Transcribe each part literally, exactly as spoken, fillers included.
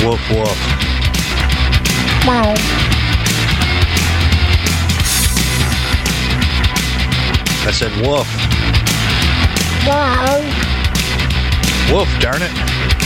Woof, woof. Wow. I said woof. Wow. Woof, darn it.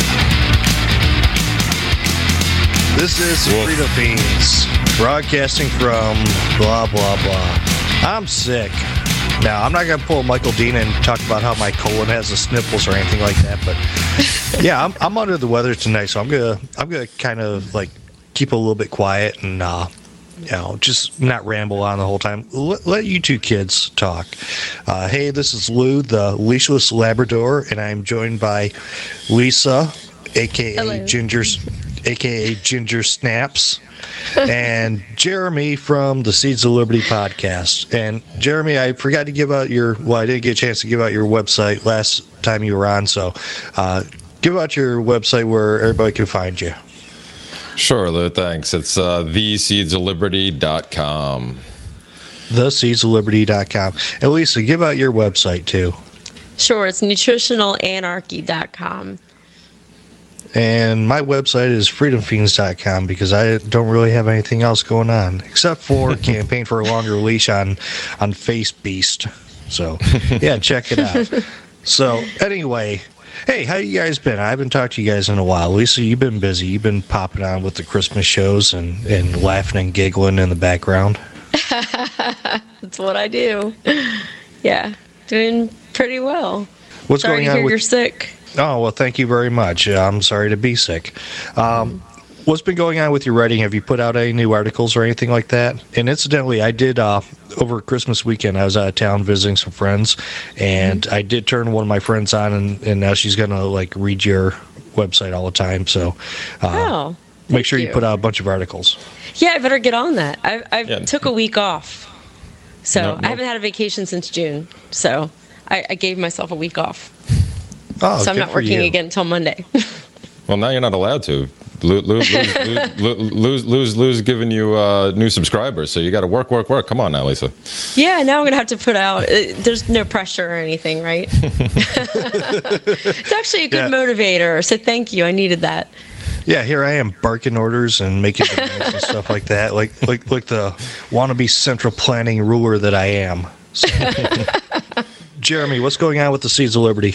This is Freedom Fiends, broadcasting from blah, blah, blah. I'm sick. Now, I'm not going to pull Michael Dean and talk about how my colon has the sniffles or anything like that, but yeah, I'm, I'm under the weather tonight, so I'm going to I'm gonna kind of like keep a little bit quiet and, uh, you know, just not ramble on the whole time. Let, let you two kids talk. Uh, hey, this is Lou, the leashless Labrador, and I'm joined by Lisa, a k a. Hello. Ginger's, a k a. Ginger Snaps, and Jeremy from the Seeds of Liberty podcast. And Jeremy, I forgot to give out your, well, I didn't get a chance to give out your website last time you were on, so uh, give out your website where everybody can find you. Sure, Lou, thanks. It's uh, the seeds of liberty dot com. the seeds of liberty dot com. And Lisa, give out your website too. Sure, it's nutritional anarchy dot com. And my website is freedom fiends dot com because I don't really have anything else going on except for campaign for a longer leash on, on Face Beast. So, yeah, check it out. So, anyway, hey, how you guys been? I haven't talked to you guys in a while. Lisa, you've been busy. You've been popping on with the Christmas shows and, and laughing and giggling in the background. That's what I do. Yeah, doing pretty well. What's Sorry going to on hear with you're sick. Oh, well, thank you very much. Uh, I'm sorry to be sick. Um, what's been going on with your writing? Have you put out any new articles or anything like that? And incidentally, I did, uh, over Christmas weekend, I was out of town visiting some friends, and mm-hmm. I did turn one of my friends on, and, and now she's going to, like, read your website all the time. So uh, oh, make sure you. you put out a bunch of articles. Yeah, I better get on that. I I Yeah. took a week off. So No, no. I haven't had a vacation since June. So I, I gave myself a week off. Oh, so I'm good not for working you. again until Monday. Well, now you're not allowed to. Lou, Lou, Lou, Lou's, Lou's, Lou's giving you uh, new subscribers, so you got to work, work, work. Come on now, Lisa. Yeah, now I'm going to have to put out, uh, there's no pressure or anything, right? It's actually a good Yeah. motivator, so thank you. I needed that. Yeah, here I am barking orders and making demands and stuff like that, like like like the wannabe central planning ruler that I am. So. Jeremy, what's going on with the Seeds of Liberty?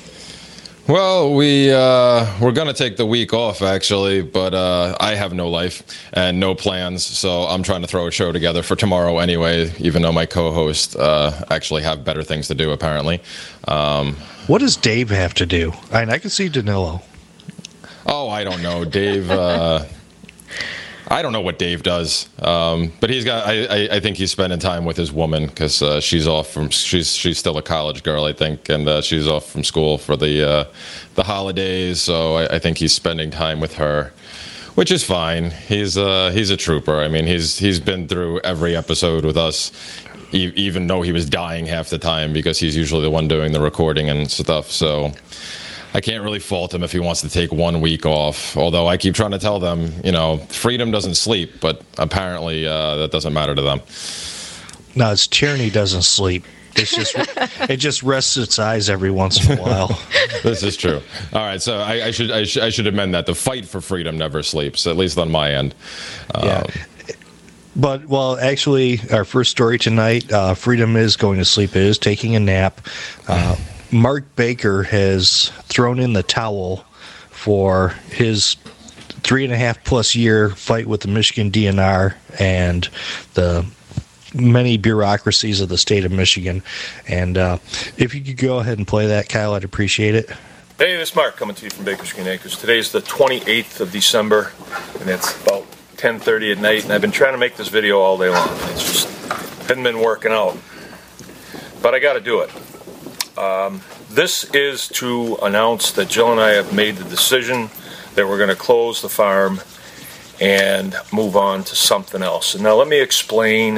Well, we uh, we're gonna take the week off actually, but uh, I have no life and no plans, so I'm trying to throw a show together for tomorrow anyway. Even though my co-hosts uh, actually have better things to do, apparently. Um, What does Dave have to do? I mean, I can see Danilo. oh, I don't know, Dave. Uh, I don't know what Dave does, um, but he's got. I, I, I think he's spending time with his woman because uh, she's off from. She's she's still a college girl, I think, and uh, she's off from school for the uh, the holidays. So I, I think he's spending time with her, which is fine. He's uh, he's a trooper. I mean, he's he's been through every episode with us, e- even though he was dying half the time because he's usually the one doing the recording and stuff. So. I can't really fault him if he wants to take one week off, although I keep trying to tell them, you know, freedom doesn't sleep, but apparently uh, that doesn't matter to them. No, it's tyranny doesn't sleep. It's just it just rests its eyes every once in a while. This is true. All right, so I, I should I, sh- I should amend that. The fight for freedom never sleeps, at least on my end. Yeah. Um, But, well, actually, our first story tonight, uh, freedom is going to sleep. It is taking a nap. Uh, Mark Baker has thrown in the towel for his three and a half plus year fight with the Michigan D N R and the many bureaucracies of the state of Michigan. And uh, if you could go ahead and play that, Kyle, I'd appreciate it. Hey, this is Mark coming to you from Bakersfield Acres. Today is the twenty-eighth of December, and it's about ten thirty at night, and I've been trying to make this video all day long. It's just hadn't been working out, but I got to do it. Um, this is to announce that Jill and I have made the decision that we're going to close the farm and move on to something else. And now let me explain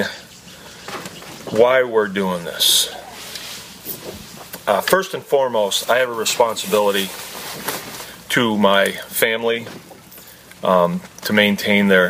why we're doing this. Uh, first and foremost, I have a responsibility to my family um, to maintain their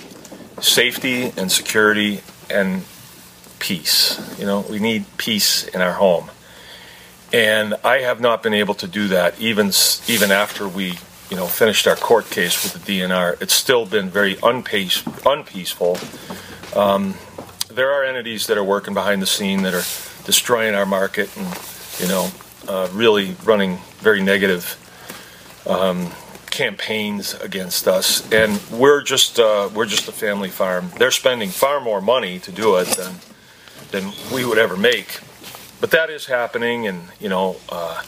safety and security and peace. You know, we need peace in our home. And I have not been able to do that even even after we you know, finished our court case with the D N R, it's still been very unpeace, unpeaceful. Um, there are entities that are working behind the scene that are destroying our market and, you know, uh, really running very negative um, campaigns against us. And we're just uh, we're just a family farm. They're spending far more money to do it than than we would ever make. But that is happening, and you know, uh,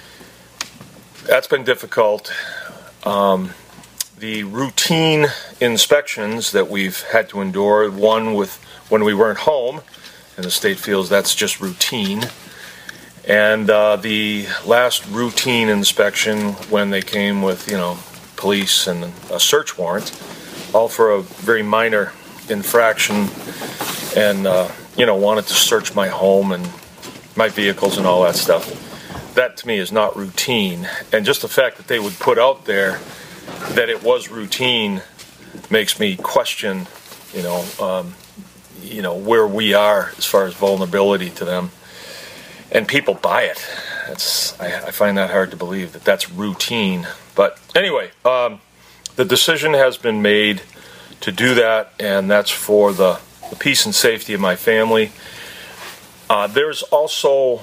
that's been difficult. Um, the routine inspections that we've had to endure, one with when we weren't home, and the state feels that's just routine. And uh, the last routine inspection when they came with, you know, police and a search warrant, all for a very minor infraction, and, uh, you know, wanted to search my home and my vehicles and all that stuff. That to me is not routine. And just the fact that they would put out there that it was routine makes me question, you know, um, you know, where we are as far as vulnerability to them. And people buy it. That's I, I find that hard to believe that that's routine. But anyway, um, the decision has been made to do that, and that's for the, the peace and safety of my family. Uh, there's also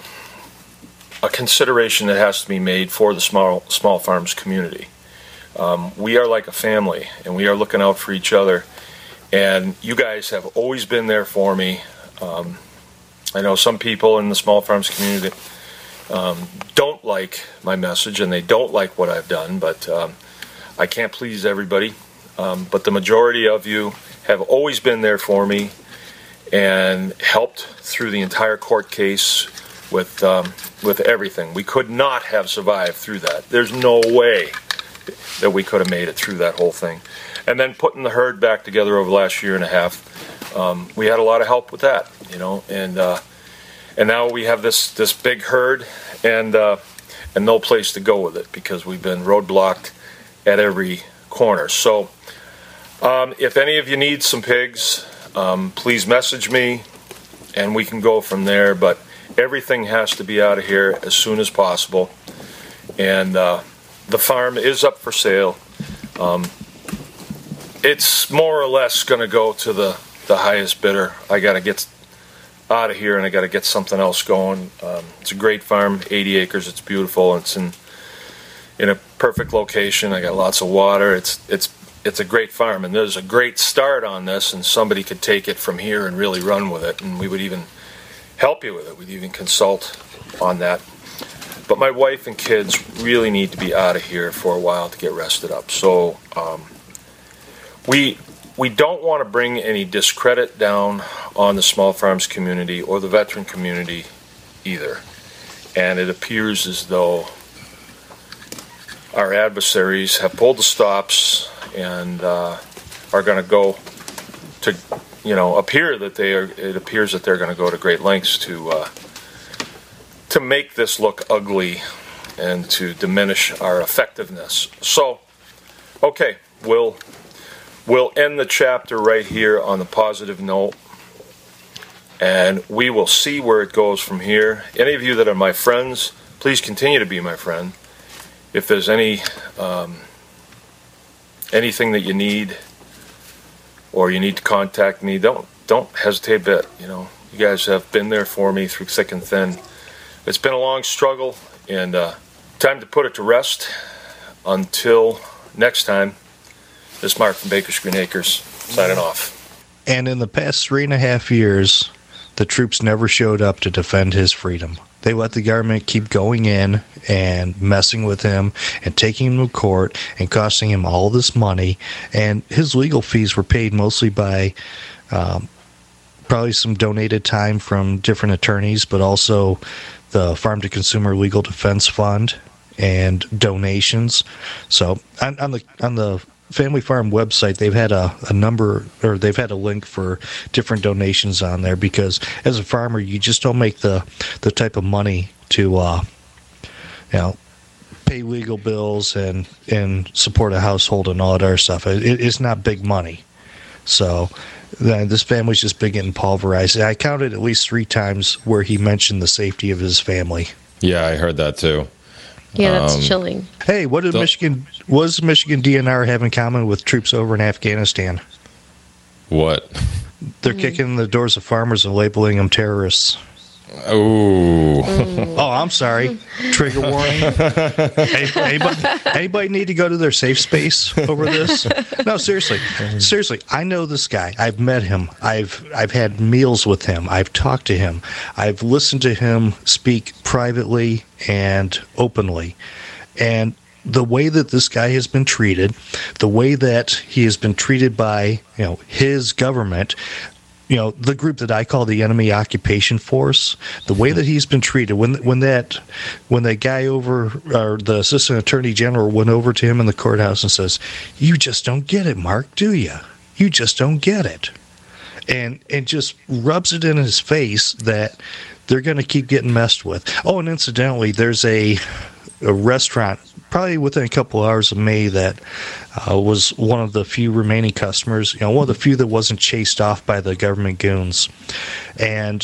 a consideration that has to be made for the small small farms community. Um, we are like a family, and we are looking out for each other. And you guys have always been there for me. Um, I know some people in the small farms community um, don't like my message, and they don't like what I've done, but um, I can't please everybody. Um, but the majority of you have always been there for me and helped through the entire court case with um, with everything. We could not have survived through that. There's no way that we could have made it through that whole thing. And then putting the herd back together over the last year and a half, um, we had a lot of help with that, you know. And uh, and now we have this this big herd and uh, and no place to go with it because we've been roadblocked at every corner. So um, if any of you need some pigs, um, please message me, and we can go from there. But everything has to be out of here as soon as possible. And uh, the farm is up for sale. Um, it's more or less going to go to the, the highest bidder. I got to get out of here, and I got to get something else going. Um, it's a great farm, eighty acres. It's beautiful. It's in in a perfect location. I got lots of water. It's it's it's a great farm, and there's a great start on this, and somebody could take it from here and really run with it, and we would even help you with it. We'd even consult on that. But my wife and kids really need to be out of here for a while to get rested up. So um, we we don't want to bring any discredit down on the small farms community or the veteran community either. And it appears as though our adversaries have pulled the stops and uh, are going to go to, you know, appear that they are. It appears that they're going to go to great lengths to uh, to make this look ugly and to diminish our effectiveness. So, okay, we'll we'll end the chapter right here on the positive note, and we will see where it goes from here. Any of you that are my friends, please continue to be my friend. If there's any um, anything that you need, or you need to contact me, don't don't hesitate a bit. You know, you guys have been there for me through thick and thin. It's been a long struggle, and uh, time to put it to rest. Until next time, this is Mark from Baker's Green Acres, signing off. And in the past three and a half years, the troops never showed up to defend his freedom. They let the government keep going in and messing with him and taking him to court and costing him all this money. And his legal fees were paid mostly by um, probably some donated time from different attorneys, but also the Farm to Consumer Legal Defense Fund and donations. So on, on the on the Family Farm website, they've had a, a number, or they've had a link for different donations on there, because as a farmer, you just don't make the, the type of money to, uh, you know, pay legal bills and, and support a household and all that other stuff. It, it's not big money. So uh, this family's just been getting pulverized. I counted at least three times where he mentioned the safety of his family. Yeah, I heard that too. Yeah, that's Um, chilling. Hey, what did So- Michigan? What does Michigan D N R have in common with troops over in Afghanistan? What? They're Mm. kicking in the doors of farmers and labeling them terrorists. Ooh. Oh, I'm sorry. Trigger warning. Any- anybody, anybody need to go to their safe space over this? No, seriously. Seriously, I know this guy. I've met him. I've I've had meals with him. I've talked to him. I've listened to him speak privately and openly. And the way that this guy has been treated, the way that he has been treated by, you know, his government, you know, the group that I call the enemy occupation force, the way that he's been treated, when when that when that guy over, or the assistant attorney general went over to him in the courthouse and says, "You just don't get it, Mark, do you? You just don't get it," and and just rubs it in his face that they're going to keep getting messed with. Oh, and incidentally, there's a a restaurant probably within a couple hours of me that uh, was one of the few remaining customers, you know, one of the few that wasn't chased off by the government goons. And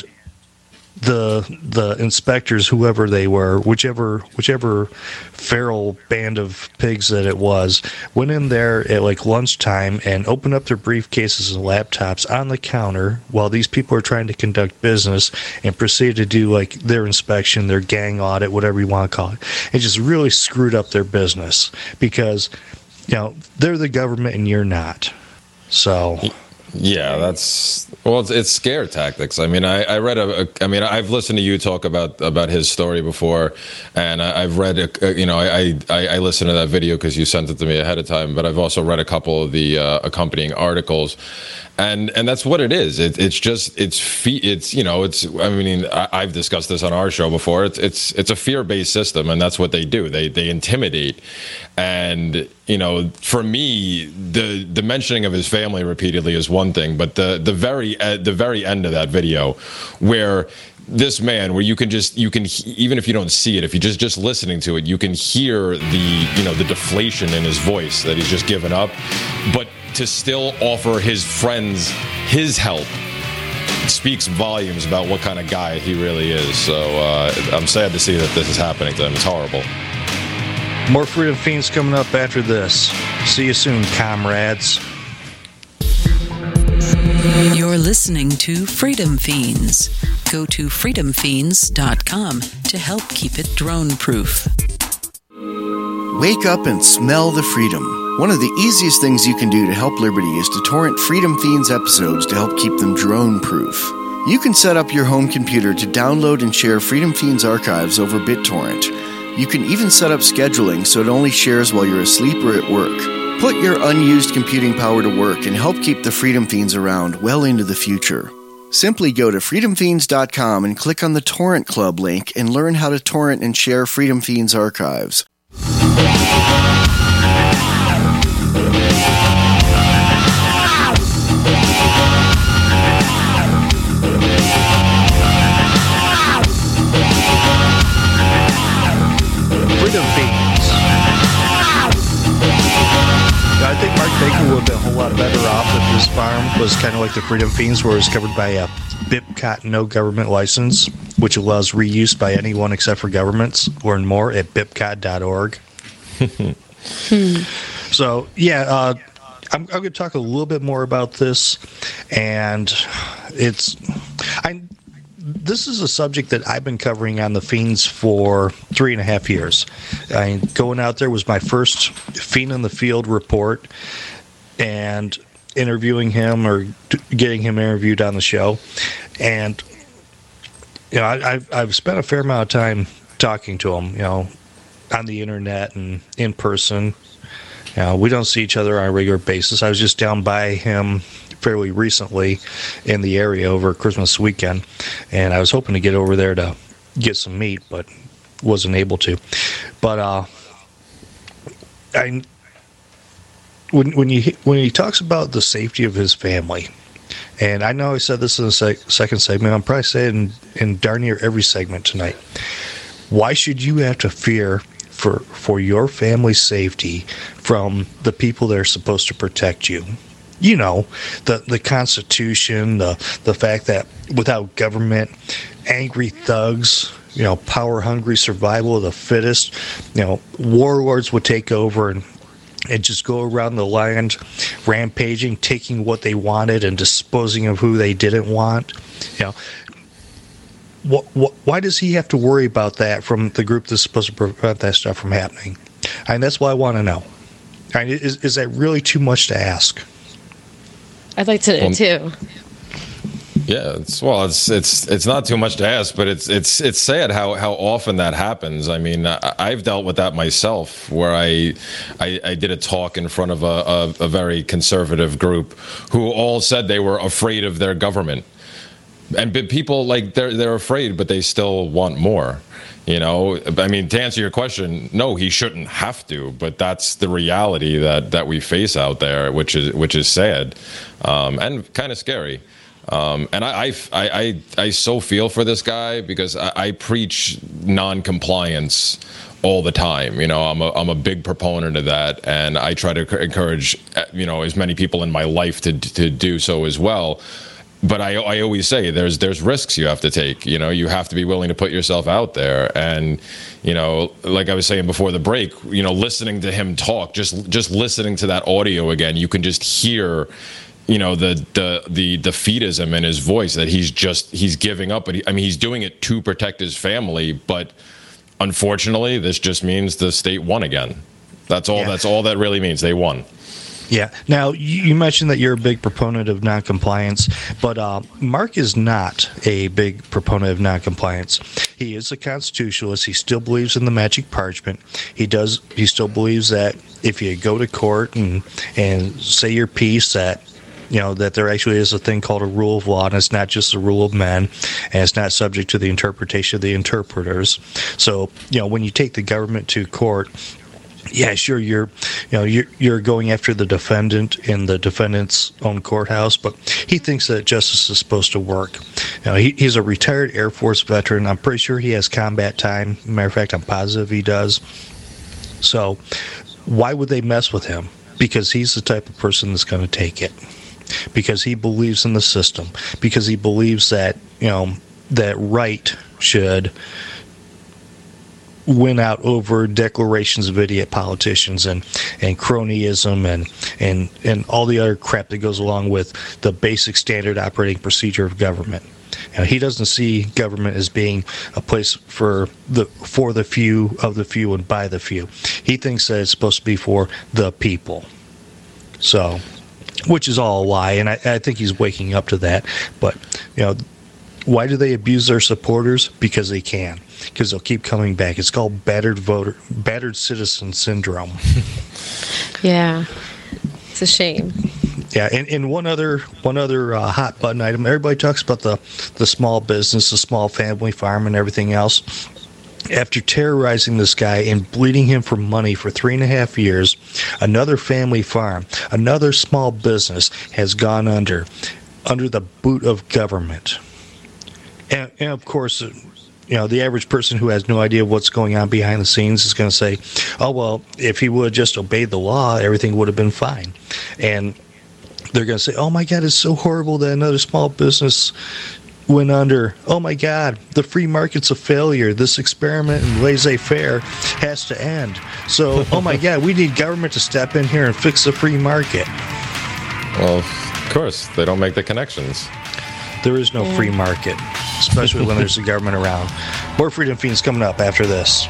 the the inspectors, whoever they were, whichever whichever feral band of pigs that it was, went in there at like lunchtime and opened up their briefcases and laptops on the counter while these people are trying to conduct business, and proceeded to do like their inspection, their gang audit, whatever you want to call it. It just really screwed up their business because, you know, they're the government and you're not. So Yeah, that's well. It's, it's scare tactics. I mean, I, I read a, a. I mean, I've listened to you talk about about his story before, and I, I've read. A, a, you know, I, I I listened to that video because you sent it to me ahead of time. But I've also read a couple of the uh, accompanying articles, and and that's what it is. It, it's just it's fe- It's you know it's. I mean, I, I've discussed this on our show before. It's it's it's a fear based system, and that's what they do. They they intimidate, and you know, for me, the the mentioning of his family repeatedly is one thing, but the the very uh, the very end of that video, where this man, where you can just you can even if you don't see it, if you're just just listening to it, you can hear the you know the deflation in his voice that he's just given up, but to still offer his friends his help speaks volumes about what kind of guy he really is. So uh, I'm sad to see that this is happening to him. It's horrible. more Freedom Fiends coming up after this. See you soon, comrades. You're listening to Freedom Fiends. Go to freedom fiends dot com to help keep it drone-proof. Wake up and smell the freedom. One of the easiest things you can do to help Liberty is to torrent Freedom Fiends episodes to help keep them drone-proof. You can set up your home computer to download and share Freedom Fiends archives over BitTorrent. You can even set up scheduling so it only shares while you're asleep or at work. Put your unused computing power to work and help keep the Freedom Fiends around well into the future. Simply go to freedom fiends dot com and click on the Torrent Club link and learn how to torrent and share Freedom Fiends archives. Freedom Fiends. I think Mark Baker would have been a whole lot better off if his farm was kind of like the Freedom Fiends, where it's covered by a B I P C O T no government license, which allows reuse by anyone except for governments. Learn more at B I P C O T dot org. So, yeah, uh, I'm, I'm going to talk a little bit more about this, and it's I. This is a subject that I've been covering on the Fiends for three and a half years. I, going out there was my first Fiend in the Field report, and interviewing him or t- getting him interviewed on the show. And you know, I, I've I've spent a fair amount of time talking to him, you know, on the internet and in person. You know, we don't see each other on a regular basis. I was just down by him fairly recently in the area over Christmas weekend, and I was hoping to get over there to get some meat, but wasn't able to. But uh, I when when you when he talks about the safety of his family, and I know I said this in the sec- second segment, I'm probably saying in, in darn near every segment tonight. Why should you have to fear for for your family's safety from the people that are supposed to protect you? You know, the the Constitution, the the fact that without government, angry thugs you know, power-hungry survival of the fittest. You know, warlords would take over and and just go around the land, rampaging, taking what they wanted and disposing of who they didn't want. You know, what, what, why does he have to worry about that from the group that's supposed to prevent that stuff from happening? And that's what I want to know. I mean, is, is that really too much to ask? I'd like to know, Well, too. Yeah, it's, well, it's it's it's not too much to ask, but it's it's it's sad how, how often that happens. I mean, I, I've dealt with that myself, where I I, I did a talk in front of a, a, a very conservative group who all said they were afraid of their government, and but people like they're they're afraid, but they still want more. You know, I mean, to answer your question, no, he shouldn't have to, but that's the reality that that we face out there, which is which is sad um, and kind of scary. Um, and I, I, I, I so feel for this guy because I, I preach non-compliance all the time. You know, I'm a, I'm a big proponent of that, and I try to encourage, you know, as many people in my life to to do so as well. But I, I always say there's there's risks you have to take. You know, you have to be willing to put yourself out there. And, you know, like I was saying before the break, you know, listening to him talk, just just listening to that audio again, you can just hear, you know, the the the defeatism in his voice, that he's just he's giving up. But he, I mean, he's doing it to protect his family. But unfortunately, this just means the state won again. That's all. Yeah. That's all that really means. They won. Yeah. Now, you mentioned that you're a big proponent of noncompliance, but uh, Mark is not a big proponent of noncompliance. He is a constitutionalist. He still believes in the magic parchment. He does. He still believes that if you go to court and and say your piece, that you know that there actually is a thing called a rule of law, and it's not just a rule of men, and it's not subject to the interpretation of the interpreters. So, you know, when you take the government to court, yeah, sure, you're, you know, you're you're going after the defendant in the defendant's own courthouse, but he thinks that justice is supposed to work. You know, he, he's a retired Air Force veteran. I'm pretty sure he has combat time. Matter of fact, I'm positive he does. So, why would they mess with him? Because he's the type of person that's going to take it. Because he believes in the system. Because he believes that, you know, that right should win out over declarations of idiot politicians and, and cronyism and, and, and all the other crap that goes along with the basic standard operating procedure of government. You know, he doesn't see government as being a place for the for the few, of the few, and by the few. He thinks that it's supposed to be for the people. So, which is all a lie, and I, I think he's waking up to that. But, you know, why do they abuse their supporters? Because they can. Because they'll keep coming back. It's called battered voter, battered citizen syndrome. Yeah, it's a shame. Yeah, and, and one other one other uh, hot button item. Everybody talks about the the small business, the small family farm, and everything else. After terrorizing this guy and bleeding him for money for three and a half years, another family farm, another small business has gone under, under the boot of government. And, and of course, you know, the average person who has no idea what's going on behind the scenes is going to say, oh, well, if he would have just obeyed the law, everything would have been fine. And they're going to say, oh, my God, it's so horrible that another small business went under. Oh, my God, the free market's a failure. This experiment in laissez-faire has to end. So, oh, my God, we need government to step in here and fix the free market. Well, of course, they don't make the connections. There is no free market, especially when there's the government around. More Freedom Fiends coming up after this.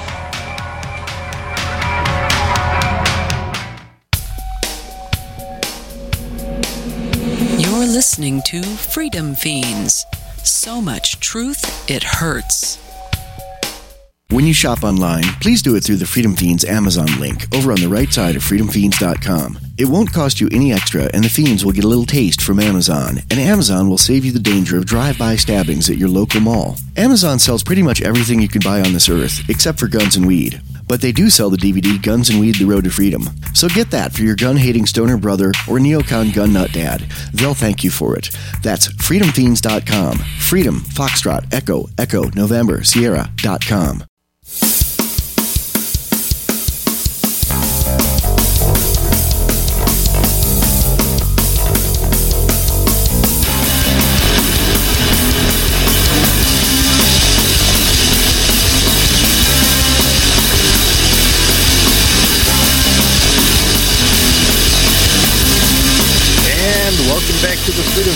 You're listening to Freedom Fiends. So much truth, it hurts. When you shop online, please do it through the Freedom Fiends Amazon link over on the right side of freedom fiends dot com. It won't cost you any extra, and the Fiends will get a little taste from Amazon, and Amazon will save you the danger of drive-by stabbings at your local mall. Amazon sells pretty much everything you can buy on this earth, except for guns and weed. But they do sell the D V D Guns and Weed: The Road to Freedom. So get that for your gun-hating stoner brother or neocon gun nut dad. They'll thank you for it. That's freedom fiends dot com. Freedom, Foxtrot, Echo, Echo, November, Sierra dot com. back to the Freedom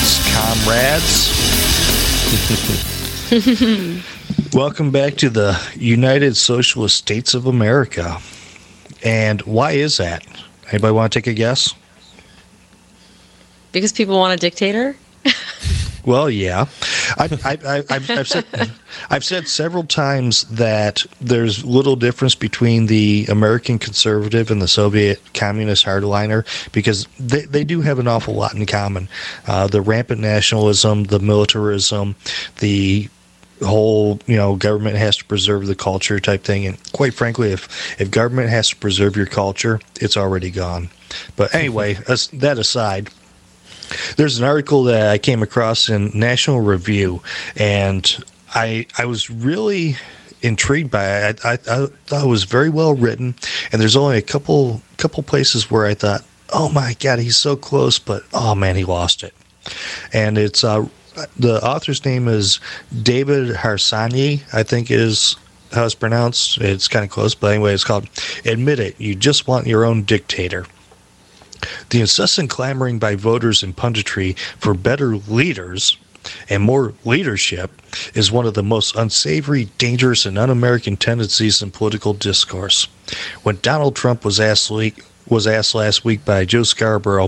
Fiends, comrades. Welcome back to the United Socialist States of America. And why is that? Anybody want to take a guess? Because people want a dictator? Well, yeah. I, I, I, I've, I've, said, I've said several times that there's little difference between the American conservative and the Soviet communist hardliner because they, they do have an awful lot in common. Uh, the rampant nationalism, the militarism, the whole, you know, government has to preserve the culture type thing. And quite frankly, if, if government has to preserve your culture, it's already gone. But anyway, as, that aside, there's an article that I came across in National Review, and I I was really intrigued by it. I, I, I thought it was very well written, and there's only a couple couple places where I thought, oh my God, he's so close, but oh man, he lost it. And it's uh, the author's name is David Harsanyi, I think is how it's pronounced. It's kind of close, but anyway, it's called "Admit It, You Just Want Your Own Dictator." The incessant clamoring by voters and punditry for better leaders and more leadership is one of the most unsavory, dangerous, and un-American tendencies in political discourse. When Donald Trump was asked, was asked last week by Joe Scarborough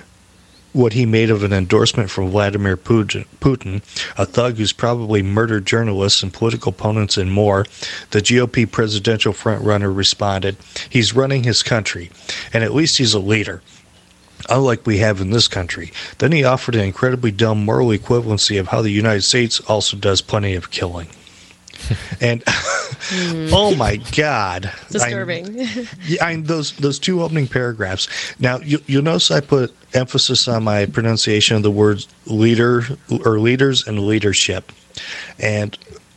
what he made of an endorsement from Vladimir Putin, Putin, a thug who's probably murdered journalists and political opponents and more, the G O P presidential frontrunner responded, "He's running his country, and at least he's a leader, unlike we have in this country." Then he offered an incredibly dumb moral equivalency of how the United States also does plenty of killing. And mm. oh my God, disturbing. I, I, those those two opening paragraphs. Now you, you'll notice I put emphasis on my pronunciation of the words leader or leaders and leadership. And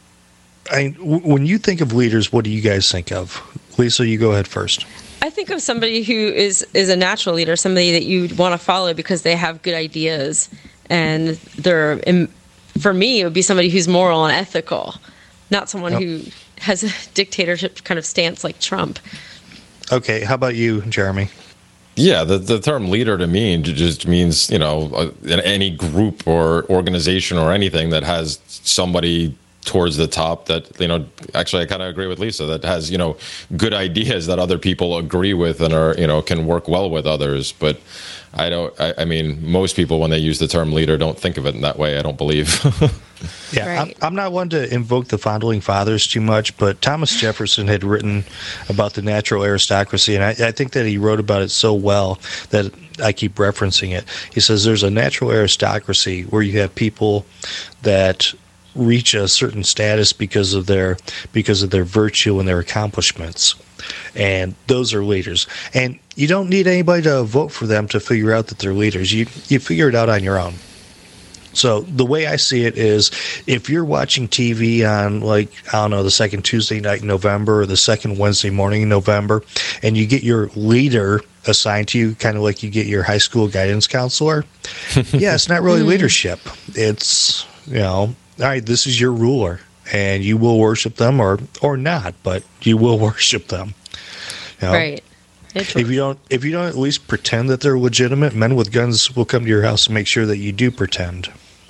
I, when you think of leaders, what do you guys think of? Lisa, you go ahead first. I think of somebody who is, is a natural leader, somebody that you want to follow because they have good ideas, and they're. For me, it would be somebody who's moral and ethical. Not someone yep. who has a dictatorship kind of stance like Trump. Okay, how about you, Jeremy? Yeah, the, the term leader to me just means, you know, any group or organization or anything that has somebody towards the top that, you know, actually I kind of agree with Lisa, that has, you know, good ideas that other people agree with and are, you know, can work well with others. But I don't, I, I mean, most people when they use the term leader don't think of it in that way, I don't believe. Yeah, right. I'm, I'm not one to invoke the founding fathers too much, but Thomas Jefferson had written about the natural aristocracy, and I, I think that he wrote about it so well that I keep referencing it. He says there's a natural aristocracy where you have people that reach a certain status because of their because of their virtue and their accomplishments, and those are leaders. And you don't need anybody to vote for them to figure out that they're leaders. You you figure it out on your own. So the way I see it is, if you're watching T V on, like, I don't know, the second Tuesday night in November or the second Wednesday morning in November, and you get your leader assigned to you, kind of like you get your high school guidance counselor, yeah, it's not really leadership. It's, you know, all right, this is your ruler, and you will worship them or or not, but you will worship them. You know? Right. If you don't, if you don't at least pretend that they're legitimate, men with guns will come to your house and make sure that you do pretend.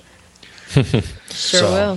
Sure so. will.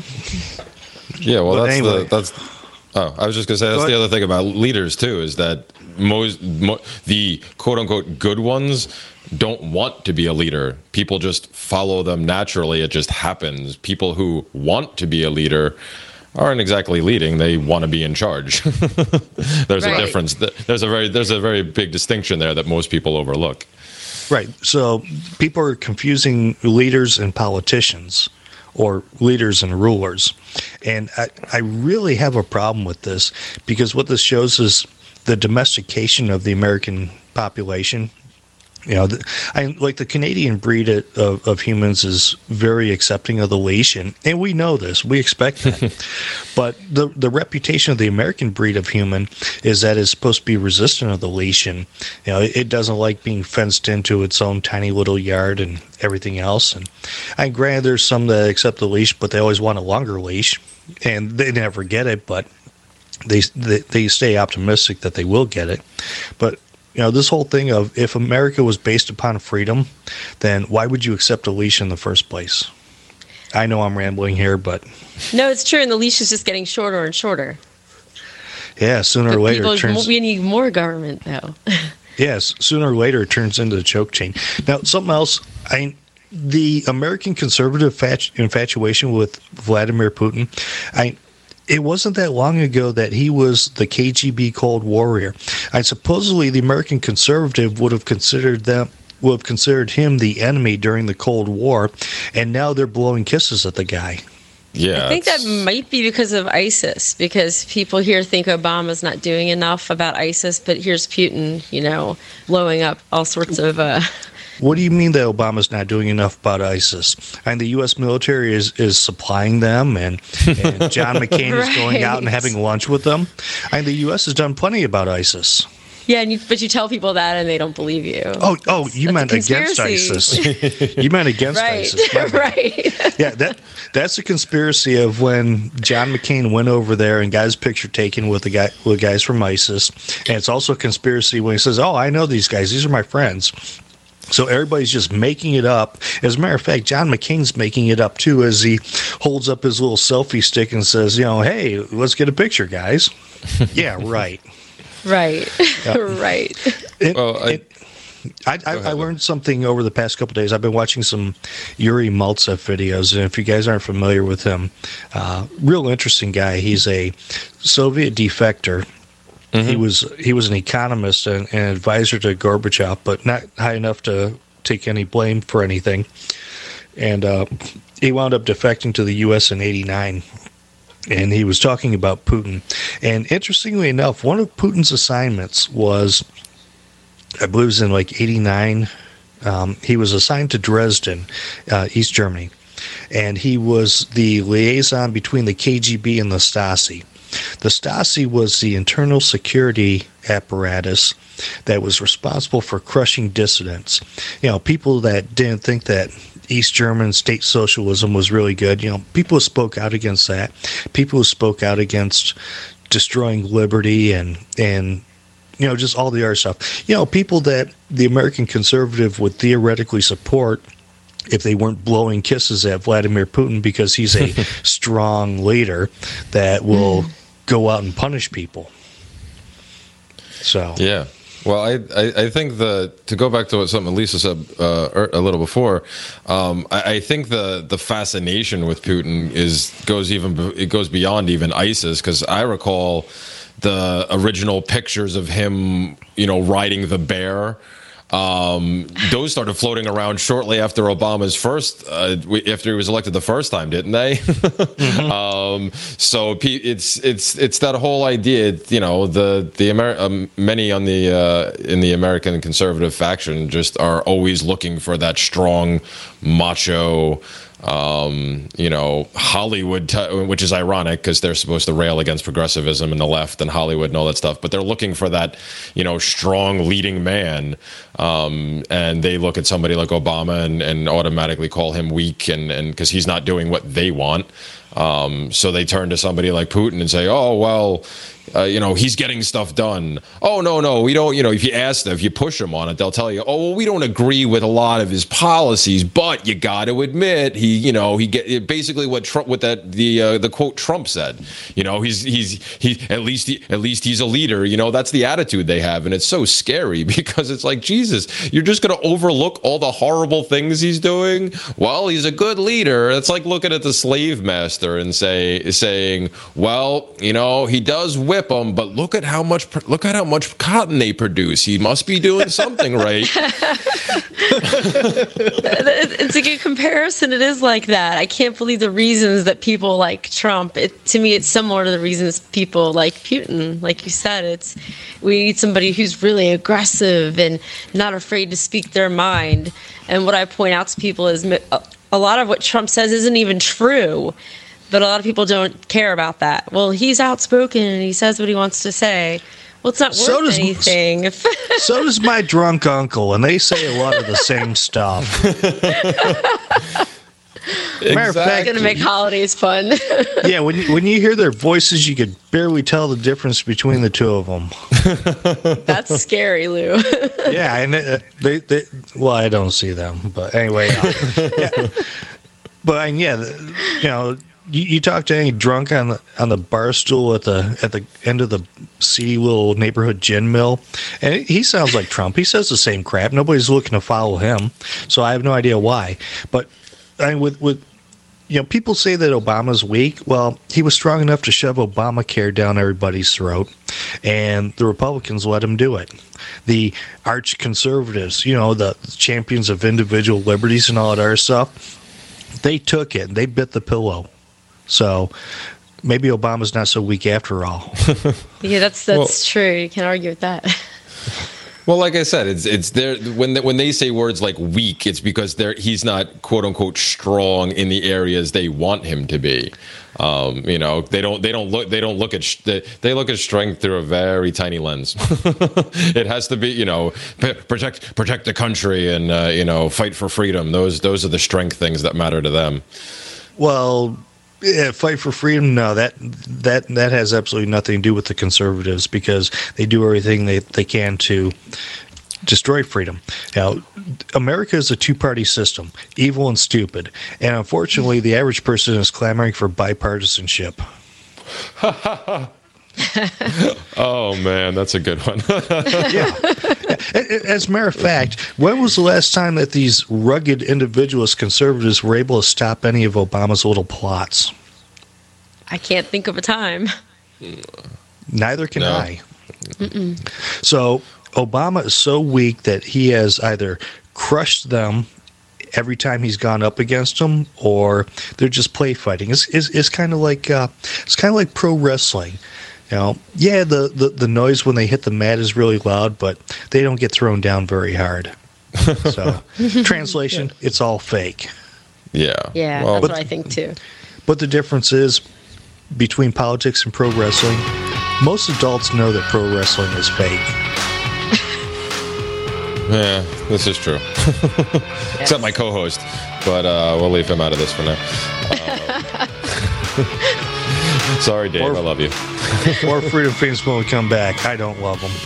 Yeah, well, But that's anyway. the that's. Oh, I was just gonna say that's the other thing about leaders too, is that most mo, the quote unquote good ones don't want to be a leader. People just follow them naturally. It just happens. People who want to be a leader aren't exactly leading; they want to be in charge. There's Right. a difference. There's a very there's a very big distinction there that most people overlook. Right. So people are confusing leaders and politicians, or leaders and rulers. And I, I really have a problem with this, because what this shows is the domestication of the American population. You know, the, I, like the Canadian breed of, of humans is very accepting of the leash, and, and we know this. We expect that. But the the reputation of the American breed of human is that it's supposed to be resistant of the leash, and you know, it, it doesn't like being fenced into its own tiny little yard and everything else. And I granted there's some that accept the leash, but they always want a longer leash, and they never get it. But they they, they stay optimistic that they will get it. But you know, this whole thing of if America was based upon freedom, then why would you accept a leash in the first place? I know I'm rambling here, but no, it's true, and the leash is just getting shorter and shorter. Yeah, sooner but or later, people, it turns. We need more government, though. Yes, sooner or later, it turns into the choke chain. Now, something else. I the American conservative fat, infatuation with Vladimir Putin. I. It wasn't that long ago that he was the K G B Cold Warrior. I supposedly the American conservative would have considered them would have considered him the enemy during the Cold War, and now they're blowing kisses at the guy. Yeah, I think that might be because of ISIS, because people here think Obama's not doing enough about ISIS, but here's Putin, you know, blowing up all sorts of. Uh, What do you mean that Obama's not doing enough about ISIS? And the U S military is, is supplying them, and, and John McCain right. is going out and having lunch with them. And the U S has done plenty about ISIS. Yeah, and you, but you tell people that and they don't believe you. Oh, oh, you that's meant against ISIS. You meant against right. ISIS. Right. Yeah, that that's a conspiracy of when John McCain went over there and got his picture taken with the guy with guys from ISIS. And it's also a conspiracy when he says, "Oh, I know these guys. These are my friends." So everybody's just making it up. As a matter of fact, John McCain's making it up too as he holds up his little selfie stick and says, you know, hey, let's get a picture, guys. Yeah, right. Right. Yeah. Right. It, well, I, it, I, I, I learned something over the past couple of days. I've been watching some Yuri Maltsev videos, and if you guys aren't familiar with him, uh, real interesting guy. He's a Soviet defector. Mm-hmm. He was he was an economist and an advisor to Gorbachev, but not high enough to take any blame for anything. And uh, he wound up defecting to the U S in eighty-nine. And he was talking about Putin. And interestingly enough, one of Putin's assignments was, I believe it was in like eighty-nine, um, he was assigned to Dresden, uh, East Germany. And he was the liaison between the K G B and the Stasi. The Stasi was the internal security apparatus that was responsible for crushing dissidents. You know, people that didn't think that East German state socialism was really good. You know, people who spoke out against that. People who spoke out against destroying liberty and, and you know, just all the other stuff. You know, people that the American conservative would theoretically support if they weren't blowing kisses at Vladimir Putin because he's a strong leader that will mm. go out and punish people. So yeah. Well, I, I, I think the to go back to what something Lisa said uh, a little before, um, I, I think the the fascination with Putin is goes even it goes beyond even ISIS, because I recall the original pictures of him, you know, riding the bear. Um, those started floating around shortly after Obama's first, uh, after he was elected the first time, didn't they? mm-hmm. um, so it's it's it's that whole idea, you know, the the Amer- um, many on the uh, in the American conservative faction just are always looking for that strong, macho. Um, you know, Hollywood, t- which is ironic because they're supposed to rail against progressivism and the left and Hollywood and all that stuff, but they're looking for that, you know, strong leading man. Um, and they look at somebody like Obama and, and automatically call him weak and, and because he's not doing what they want. Um, so they turn to somebody like Putin and say, oh, well, uh, you know, he's getting stuff done. Oh, no, no, we don't, you know, if you ask them, if you push them on it, they'll tell you, oh, well, we don't agree with a lot of his policies, but you got to admit he, you know, he get basically what Trump, what that, the, uh, the quote Trump said, you know, he's, he's, he, at least, he, at least he's a leader, you know, that's the attitude they have. And it's so scary because it's like, Jesus, you're just going to overlook all the horrible things he's doing. Well, he's a good leader. It's like looking at the slave master and say, saying, well, you know, he does whip them, but look at how much look at how much cotton they produce. He must be doing something right. It's a good comparison. It is like that. I can't believe the reasons that people like Trump. It, to me, it's similar to the reasons people like Putin. Like you said, it's we need somebody who's really aggressive and not afraid to speak their mind. And what I point out to people is a lot of what Trump says isn't even true. But a lot of people don't care about that. Well, he's outspoken and he says what he wants to say. Well, it's not worth so does, anything. So does my drunk uncle, and they say a lot of the same stuff. Matter of fact, It's gonna make holidays fun. yeah, when you, when you hear their voices, you could barely tell the difference between the two of them. That's scary, Lou. Yeah, and uh, they, they, well, I don't see them, but anyway. Uh, yeah. But and yeah, the- you know, you, you talk to any drunk on the on the bar stool at the at the end of the seedy little neighborhood gin mill, and he sounds like Trump. He says the same crap. Nobody's looking to follow him, so I have no idea why. But I mean, with with you know, people say that Obama's weak. Well, he was strong enough to shove Obamacare down everybody's throat, and the Republicans let him do it. The arch conservatives, you know, the champions of individual liberties and all that other stuff, they took it and they bit the pillow. So maybe Obama's not so weak after all. Yeah, that's that's Well- true. You can't argue with that. Well, like I said, it's it's there when they, when they say words like weak, it's because they're he's not quote unquote strong in the areas they want him to be. Um, you know, they don't they don't look they don't look at sh- they, they look at strength through a very tiny lens. It has to be, you know, p- protect protect the country and uh, you know, fight for freedom. Those those are the strength things that matter to them. Well, yeah, fight for freedom. No, that that that has absolutely nothing to do with the conservatives because they do everything they, they can to destroy freedom. Now, America is a two-party system, evil and stupid, and unfortunately, the average person is clamoring for bipartisanship. Oh man, that's a good one. Yeah. As a matter of fact, when was the last time that these rugged individualist conservatives were able to stop any of Obama's little plots? I can't think of a time. Neither can No. I. Mm-mm. So Obama is so weak that he has either crushed them every time he's gone up against them, or they're just play fighting. It's, it's, it's kind of like uh, it's kind of like pro wrestling. You know, yeah, the, the, the noise when they hit the mat is really loud, but they don't get thrown down very hard. So, translation, it's all fake. Yeah. Yeah, Well, that's what I think too. But the difference is between politics and pro wrestling, most adults know that pro wrestling is fake. yeah, this is true. Except my co-host, but uh, we'll leave him out of this for now. Uh, sorry, Dave. Or- I love you. Or Freedom Fiends when we come back. I don't love them.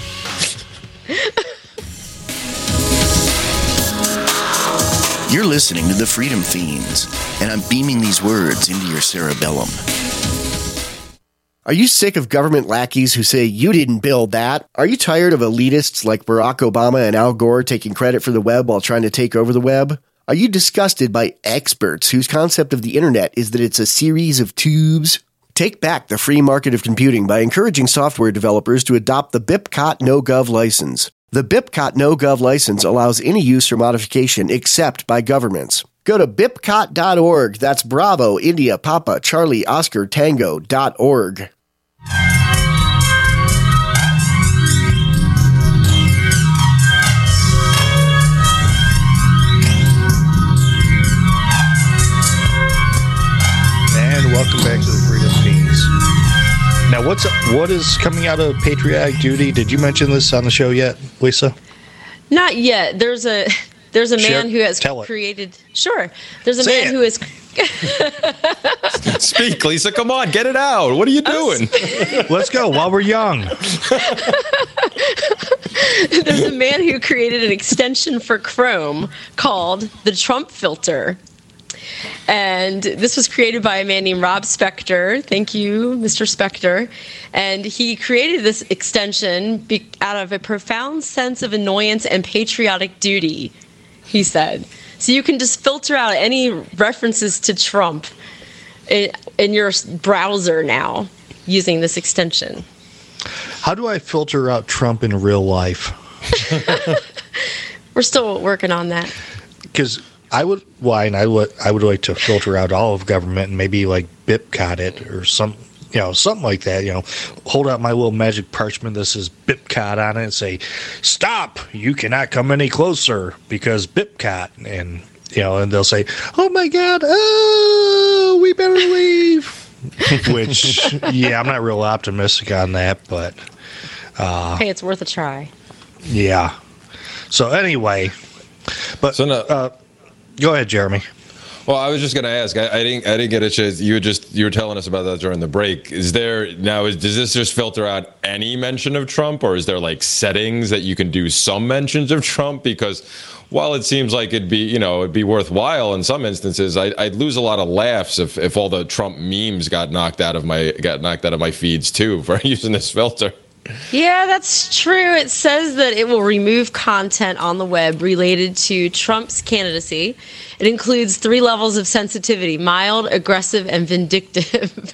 You're listening to the Freedom Fiends, and I'm beaming these words into your cerebellum. Are you sick of government lackeys who say you didn't build that? Are you tired of elitists like Barack Obama and Al Gore taking credit for the web while trying to take over the web? Are you disgusted by experts whose concept of the internet is that it's a series of tubes? Take back the free market of computing by encouraging software developers to adopt the BIPCOT NoGov license. The BIPCOT NoGov license allows any use or modification except by governments. Go to bipcot dot org. That's Bravo, India, Papa, Charlie, Oscar, Tango dot org. And welcome back to the Freedom Fiends. Now, what's what is coming out of patriotic duty? Did you mention this on the show yet, Lisa? Not yet. There's a there's a Share- man who has tell it. created. Sure. There's a Say man it. who has. Speak, Lisa. Come on, get it out. What are you doing? Let's go while we're young. There's a man who created an extension for Chrome called the Trump filter. And this was created by a man named Rob Spector. Thank you, Mister Spector. And he created this extension be- out of a profound sense of annoyance and patriotic duty, he said. So you can just filter out any references to Trump in, in your browser now using this extension. How do I filter out Trump in real life? We're still working on that. Because I would, why, and I would, I would like to filter out all of government and maybe like BIPCOT it or some, you know, something like that. You know, hold out my little magic parchment that says BIPCOT on it and say, "Stop! You cannot come any closer because BIPCOT." And you know, and they'll say, "Oh my God! Oh, we better leave." Which, yeah, I'm not real optimistic on that, but uh, Hey, it's worth a try. yeah. So anyway, but So no- uh, go ahead, Jeremy. Well, I was just going to ask. I, I didn't. I didn't get a chance. You were just you were telling us about that during the break. Is there now? Is, does this just filter out any mention of Trump, or is there like settings that you can do some mentions of Trump? Because while it seems like it'd be you know it'd be worthwhile in some instances, I, I'd lose a lot of laughs if, if all the Trump memes got knocked out of my got knocked out of my feeds too for using this filter. Yeah, that's true. It says that it will remove content on the web related to Trump's candidacy. It includes three levels of sensitivity: mild, aggressive, and vindictive.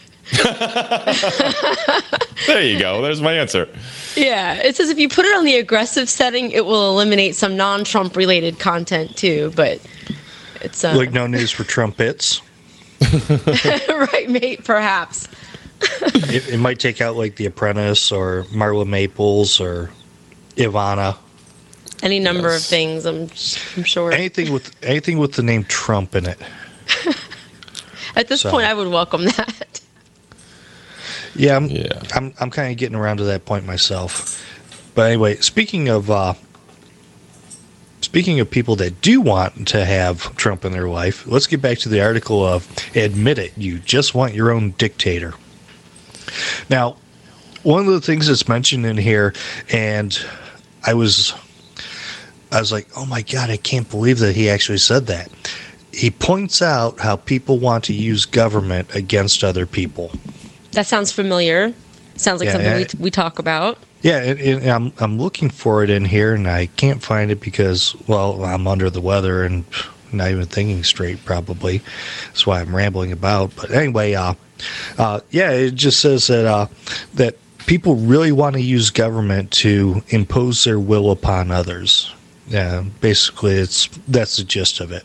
There you go. There's my answer. Yeah, it says if you put it on the aggressive setting, it will eliminate some non-Trump related content too, but it's... Uh, like no news for Trumpets. Right, mate, perhaps. it, it might take out like The Apprentice or Marla Maples or Ivana. Any number Yes. of things, I'm, I'm sure. Anything with anything with the name Trump in it. At this So. point, I would welcome that. Yeah, I'm Yeah. I'm, I'm kind of getting around to that point myself. But anyway, speaking of uh, speaking of people that do want to have Trump in their life, let's get back to the article of "Admit It, You Just Want Your Own Dictator." Now, one of the things that's mentioned in here, and I was, I was like, oh my God, I can't believe that he actually said that. He points out how people want to use government against other people. That sounds familiar. Sounds like Yeah, something yeah. we, we talk about. Yeah, and, and I'm I'm looking for it in here, and I can't find it because, well, I'm under the weather and not even thinking straight, probably. That's why I'm rambling about. But anyway, uh, uh, yeah, it just says that uh, that people really want to use government to impose their will upon others. Yeah, basically, it's that's the gist of it.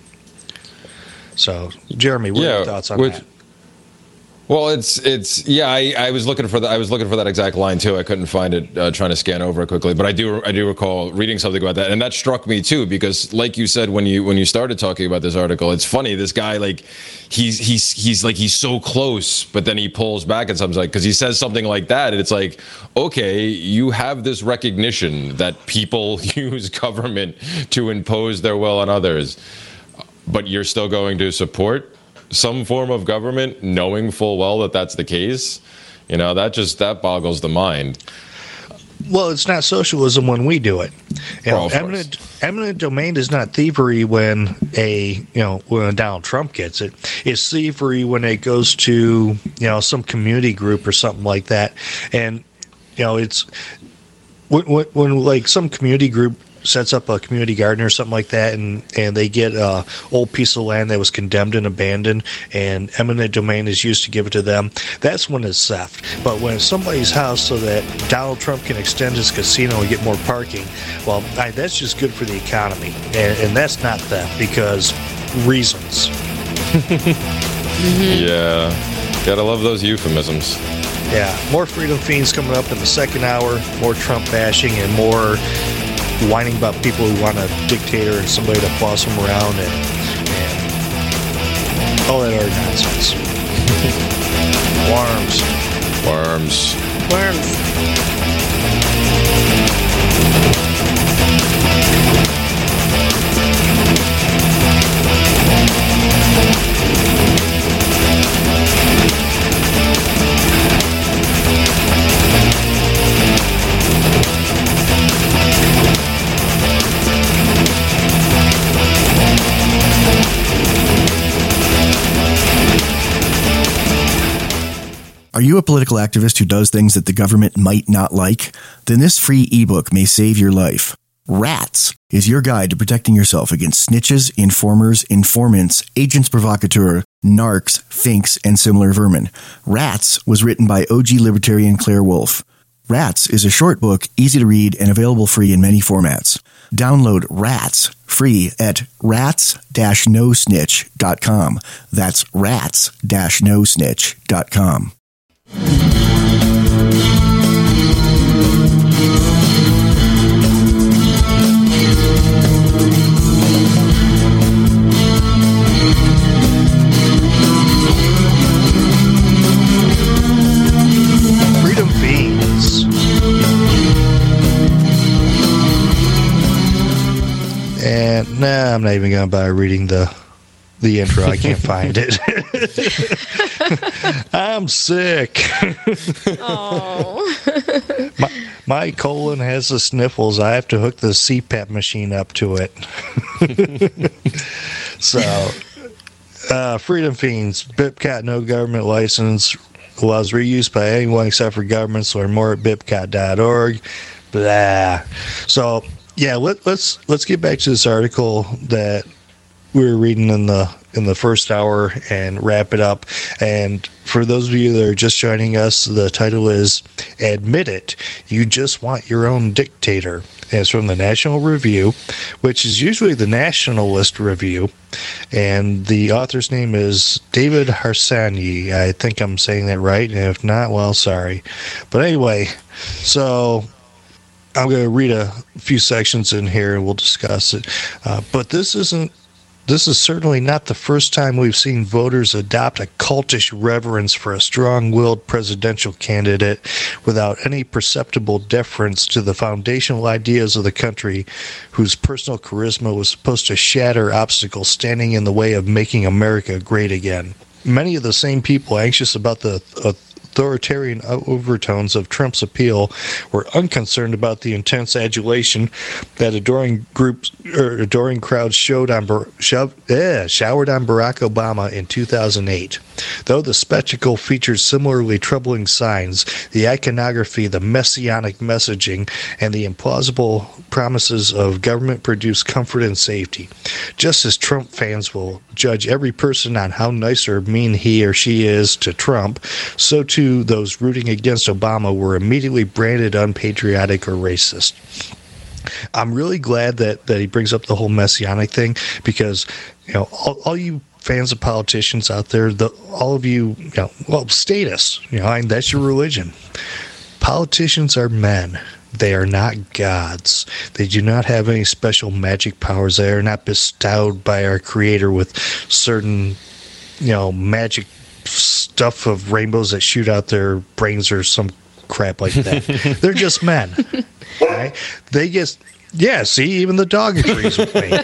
So, Jeremy, what are your thoughts on which- that? Well, it's it's yeah. I, I was looking for that. I was looking for that exact line too. I couldn't find it. Uh, trying to scan over it quickly, but I do I do recall reading something about that, and that struck me too because, like you said when you when you started talking about this article, it's funny. This guy like he's he's he's like he's so close, but then he pulls back and something like because he says something like that, and it's like, okay, you have this recognition that people use government to impose their will on others, but you're still going to support some form of government, knowing full well that that's the case. You know, that just that boggles the mind. Well, it's not socialism when we do it. You know, Well, of eminent, eminent domain is not thievery when a you know when Donald Trump gets it. It's thievery when it goes to you know some community group or something like that, and you know it's when, when, when like some community group sets up a community garden or something like that, and, and they get a old piece of land that was condemned and abandoned, and eminent domain is used to give it to them. That's when it's theft. But when it's somebody's house so that Donald Trump can extend his casino and get more parking, well, I, that's just good for the economy, and, and that's not theft because reasons. Yeah, gotta love those euphemisms. Yeah, more Freedom Fiends coming up in the second hour, more Trump bashing, and more whining about people who want a dictator and somebody to boss them around and, and all that other nonsense. Worms. Worms. Worms. Are you a political activist who does things that the government might not like? Then this free ebook may save your life. Rats is your guide to protecting yourself against snitches, informers, informants, agents provocateur, narcs, finks, and similar vermin. Rats was written by O G libertarian Claire Wolfe. Rats is a short book, easy to read, and available free in many formats. Download Rats free at rats dash no snitch dot com. That's rats dash no snitch dot com. Freedom Fiends. And nah, I'm not even going to bother reading the the intro. I can't find it. I'm sick. Oh. my, my colon has the sniffles. I have to hook the C PAP machine up to it. So, uh, Freedom Fiends, BIPCOT no government license, allows reuse by anyone except for governments. Learn more at bipcot dot org. Blah. So, yeah, let, let's let's get back to this article that we were reading in the in the first hour and wrap it up. And for those of you that are just joining us, the title is "Admit It, You Just Want Your Own Dictator." And it's from the National Review, which is usually the Nationalist Review. And the author's name is David Harsanyi. I think I'm saying that right. And if not, well, sorry. But anyway, so I'm going to read a few sections in here and we'll discuss it. Uh, but this isn't This is certainly not the first time we've seen voters adopt a cultish reverence for a strong-willed presidential candidate without any perceptible deference to the foundational ideas of the country, whose personal charisma was supposed to shatter obstacles standing in the way of making America great again. Many of the same people anxious about the authoritarian overtones of Trump's appeal were unconcerned about the intense adulation that adoring groups or adoring crowds showed on shoved, eh, showered on Barack Obama in two thousand eight. Though the spectacle featured similarly troubling signs, the iconography, the messianic messaging, and the implausible promises of government-produced comfort and safety. Just as Trump fans will judge every person on how nice or mean he or she is to Trump, so too those rooting against Obama were immediately branded unpatriotic or racist. I'm really glad that, that he brings up the whole messianic thing, because, you know, all, all you fans of politicians out there, the, all of you, you know, well, status, you know, I mean, that's your religion. Politicians are men. They are not gods. They do not have any special magic powers. They are not bestowed by our Creator with certain, you know, magic stuff of rainbows that shoot out their brains or some crap like that. They're just men. Right? They get, yeah, see, even the dog agrees with me.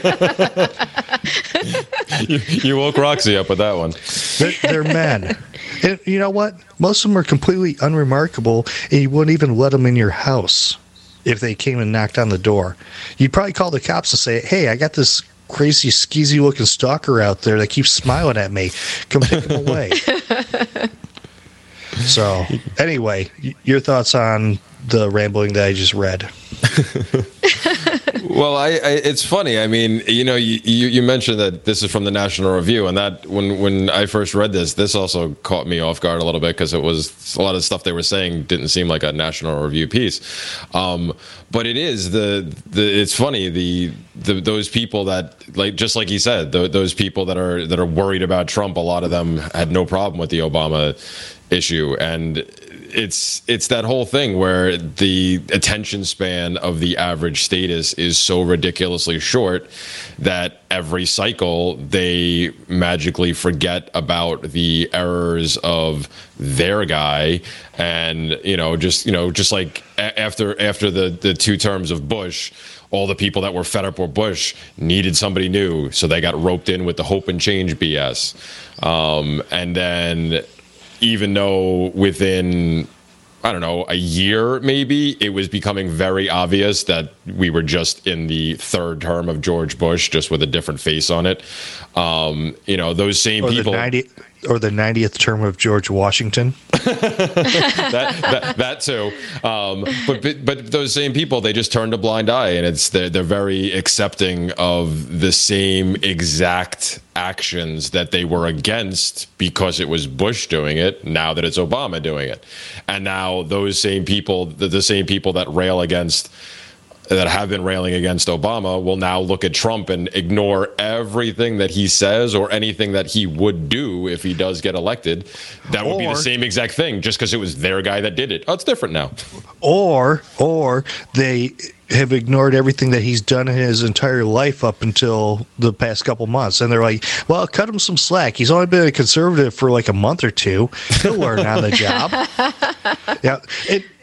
you, you woke Roxy up with that one. They're, they're men. And you know what? Most of them are completely unremarkable, and you wouldn't even let them in your house if they came and knocked on the door. You'd probably call the cops and say, hey, I got this crazy, skeezy-looking stalker out there that keeps smiling at me. Come take him away. So, anyway, your thoughts on the rambling that I just read? Well, I, I, it's funny. I mean, you know, you, you, you mentioned that this is from the National Review, and that when, when I first read this, this also caught me off guard a little bit, because it was a lot of stuff they were saying didn't seem like a National Review piece. Um, but it is the the it's funny the, the those people that, like, just like he said, the, those people that are that are worried about Trump, a lot of them had no problem with the Obama issue. And it's it's that whole thing where the attention span of the average status is so ridiculously short that every cycle they magically forget about the errors of their guy. And, you know, just, you know, just like after after the, the two terms of Bush, all the people that were fed up with Bush needed somebody new, so they got roped in with the hope and change B S. Um, and then even though within, I don't know, a year maybe, it was becoming very obvious that we were just in the third term of George Bush, just with a different face on it. Um, you know, those same or people. The ninety, or the ninetieth term of George Washington. that, that that too. Um, but but those same people, they just turned a blind eye, and it's they're, they're very accepting of the same exact actions that they were against because it was Bush doing it, now that it's Obama doing it. And now those same people, the, the same people that rail against, that have been railing against Obama, will now look at Trump and ignore everything that he says or anything that he would do if he does get elected. That would or, be the same exact thing, just because it was their guy that did it. Oh, it's different now. Or, or they have ignored everything that he's done in his entire life up until the past couple months. And they're like, well, cut him some slack. He's only been a conservative for like a month or two. He'll learn on the job. Yeah. It,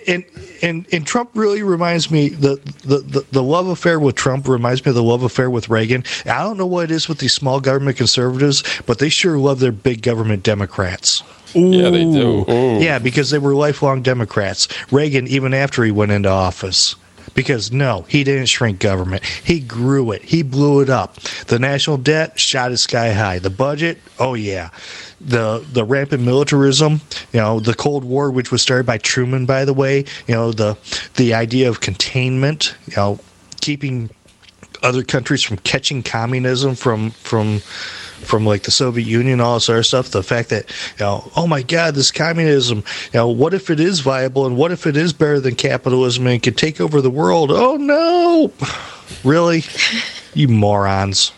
and and and Trump really reminds me the, the the the love affair with Trump reminds me of the love affair with Reagan. I don't know what it is with these small government conservatives, but they sure love their big government Democrats. Ooh. Yeah, they do. Ooh. Yeah, because they were lifelong Democrats. Reagan, even after he went into office. Because, no, he didn't shrink government. He grew it. He blew it up. The national debt shot it sky high. The budget, oh, yeah. The the rampant militarism, you know, the Cold War, which was started by Truman, by the way, you know, the the idea of containment, you know, keeping other countries from catching communism from from from like the Soviet Union, all this other stuff. The fact that, you know, oh my God, this communism, you know, what if it is viable and what if it is better than capitalism and can take over the world? Oh no, really, you morons.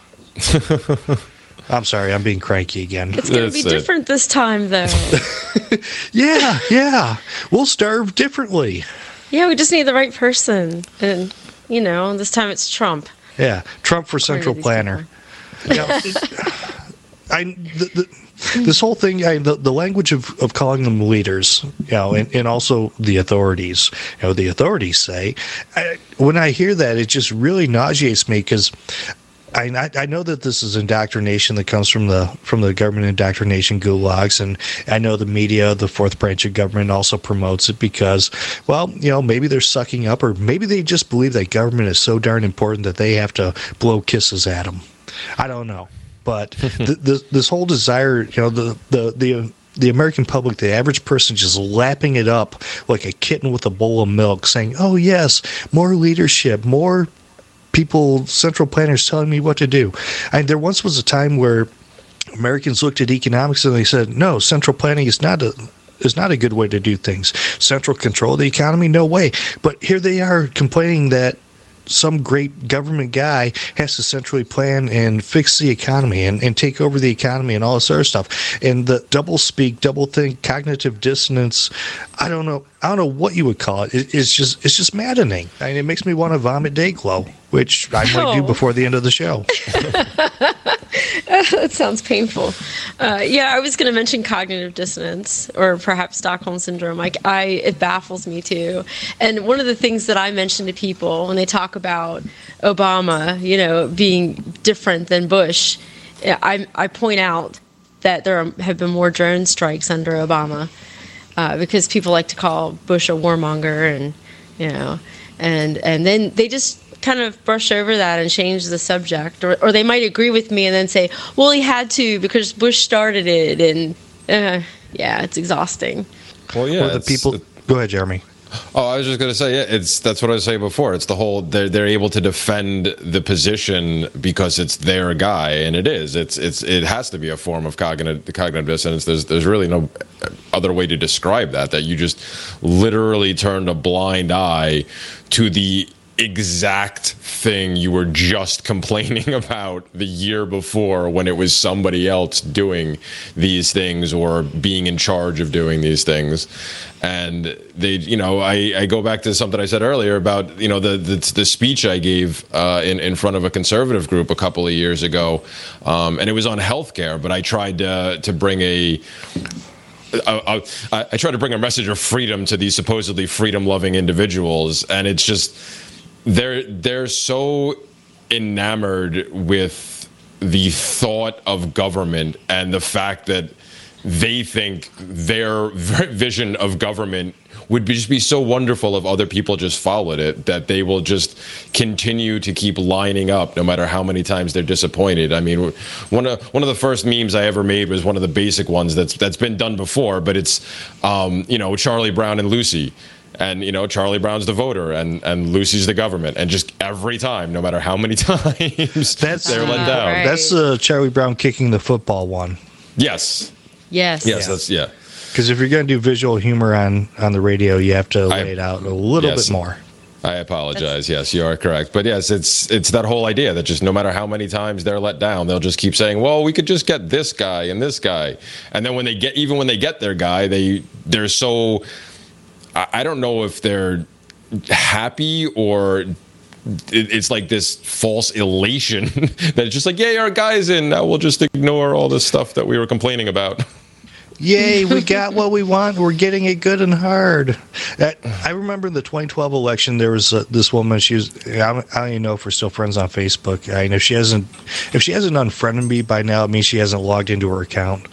I'm sorry, I'm being cranky again. It's going to be different this time, though. yeah, yeah, we'll starve differently. Yeah, we just need the right person, and you know, this time it's Trump. Yeah, Trump for central planner. You know, it, I the, the, this whole thing, I, the the language of, of calling them leaders, you know, and, and also the authorities. You know, the authorities say. I, when I hear that, it just really nauseates me because I I know that this is indoctrination that comes from the from the government indoctrination gulags, and I know the media, the fourth branch of government, also promotes it because, well, you know, maybe they're sucking up, or maybe they just believe that government is so darn important that they have to blow kisses at them. I don't know, but th- th- this whole desire, you know, the the the. The American public, the average person, just lapping it up like a kitten with a bowl of milk, saying, "Oh yes, more leadership, more people, central planners telling me what to do." And there once was a time where Americans looked at economics and they said, "No, central planning is not a is not a good way to do things. Central control of the economy, no way." But here they are complaining that some great government guy has to centrally plan and fix the economy and, and take over the economy and all this other stuff. And the double speak, double think, cognitive dissonance, I don't know. I don't know what you would call it. it it's just it's just maddening. I mean, it makes me want to vomit Dayglow, which I might oh. do before the end of the show. That sounds painful. Uh, yeah, I was going to mention cognitive dissonance or perhaps Stockholm syndrome. Like, I, it baffles me too. And one of the things that I mention to people when they talk about Obama, you know, being different than Bush, I, I point out that there have been more drone strikes under Obama uh, because people like to call Bush a warmonger, and you know, and and then they just kind of brush over that and change the subject, or, or they might agree with me and then say, well, he had to because Bush started it, and uh, yeah, it's exhausting. Well, yeah, or the people. Go ahead, Jeremy. Oh, I was just going to say, yeah, it's that's what I was saying before. It's the whole they're they're able to defend the position because it's their guy, and it is. It's it's it has to be a form of cognitive cognitive dissonance. There's there's really no other way to describe that. That you just literally turned a blind eye to the exact thing you were just complaining about the year before when it was somebody else doing these things or being in charge of doing these things. And they, you know, I, I go back to something I said earlier about, you know, the the, the speech I gave uh, in, in front of a conservative group a couple of years ago. Um, and it was on healthcare, but I tried to, to bring a I, I, I tried to bring a message of freedom to these supposedly freedom-loving individuals. And it's just, they're they're so enamored with the thought of government and the fact that they think their vision of government would be just be so wonderful if other people just followed it, that they will just continue to keep lining up no matter how many times they're disappointed. I mean, one of one of the first memes I ever made was one of the basic ones that's that's been done before, but it's um, you know, Charlie Brown and Lucy. And, you know, Charlie Brown's the voter and, and Lucy's the government. And just every time, no matter how many times that's, they're let uh, down. Right. That's uh, Charlie Brown kicking the football one. Yes. Yes. Yes, Yeah. that's, yeah. Because if you're going to do visual humor on, on the radio, you have to lay I, it out a little yes. bit more. I apologize. Yes, you are correct. But yes, it's it's that whole idea that just no matter how many times they're let down, they'll just keep saying, well, we could just get this guy and this guy. And then when they get, even when they get their guy, they they're so... I don't know if they're happy or it's like this false elation that it's just like, yay, our guy's in. Now we'll just ignore all this stuff that we were complaining about. Yay, we got what we want. We're getting it good and hard. I remember in the twenty twelve election, there was uh, this woman. She was, I don't, I don't even know if we're still friends on Facebook. I mean, if she hasn't, if she hasn't unfriended me by now, it means she hasn't logged into her account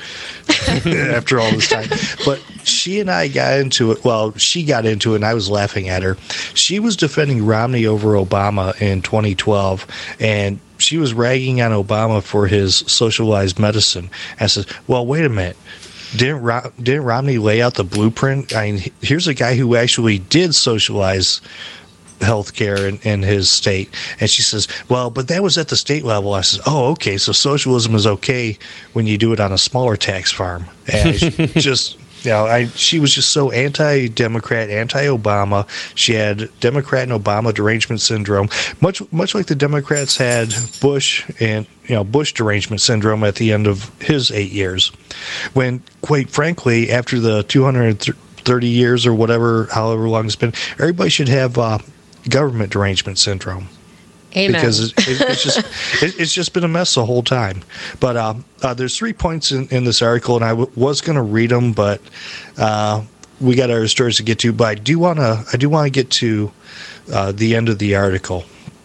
after all this time. But she and I got into it. Well, she got into it, and I was laughing at her. She was defending Romney over Obama in twenty twelve, and she was ragging on Obama for his socialized medicine. And I said, well, wait a minute. Didn't Ro- didn't Romney lay out the blueprint? I mean, here's a guy who actually did socialize healthcare in, in his state. And she says, well, but that was at the state level. I says, oh, okay, so socialism is okay when you do it on a smaller tax farm. And I just... You know, I, she was just so anti-Democrat, anti-Obama. She had Democrat and Obama derangement syndrome, much much like the Democrats had Bush and you know Bush derangement syndrome at the end of his eight years. When, quite frankly, after the two hundred thirty years or whatever, however long it's been, everybody should have uh, government derangement syndrome. Amen. Because it, it, it's just it, it's just been a mess the whole time. But uh, uh, there's three points in, in this article, and I w- was going to read them, but uh, we got our stories to get to. But I do want to I do want to get to uh, the end of the article,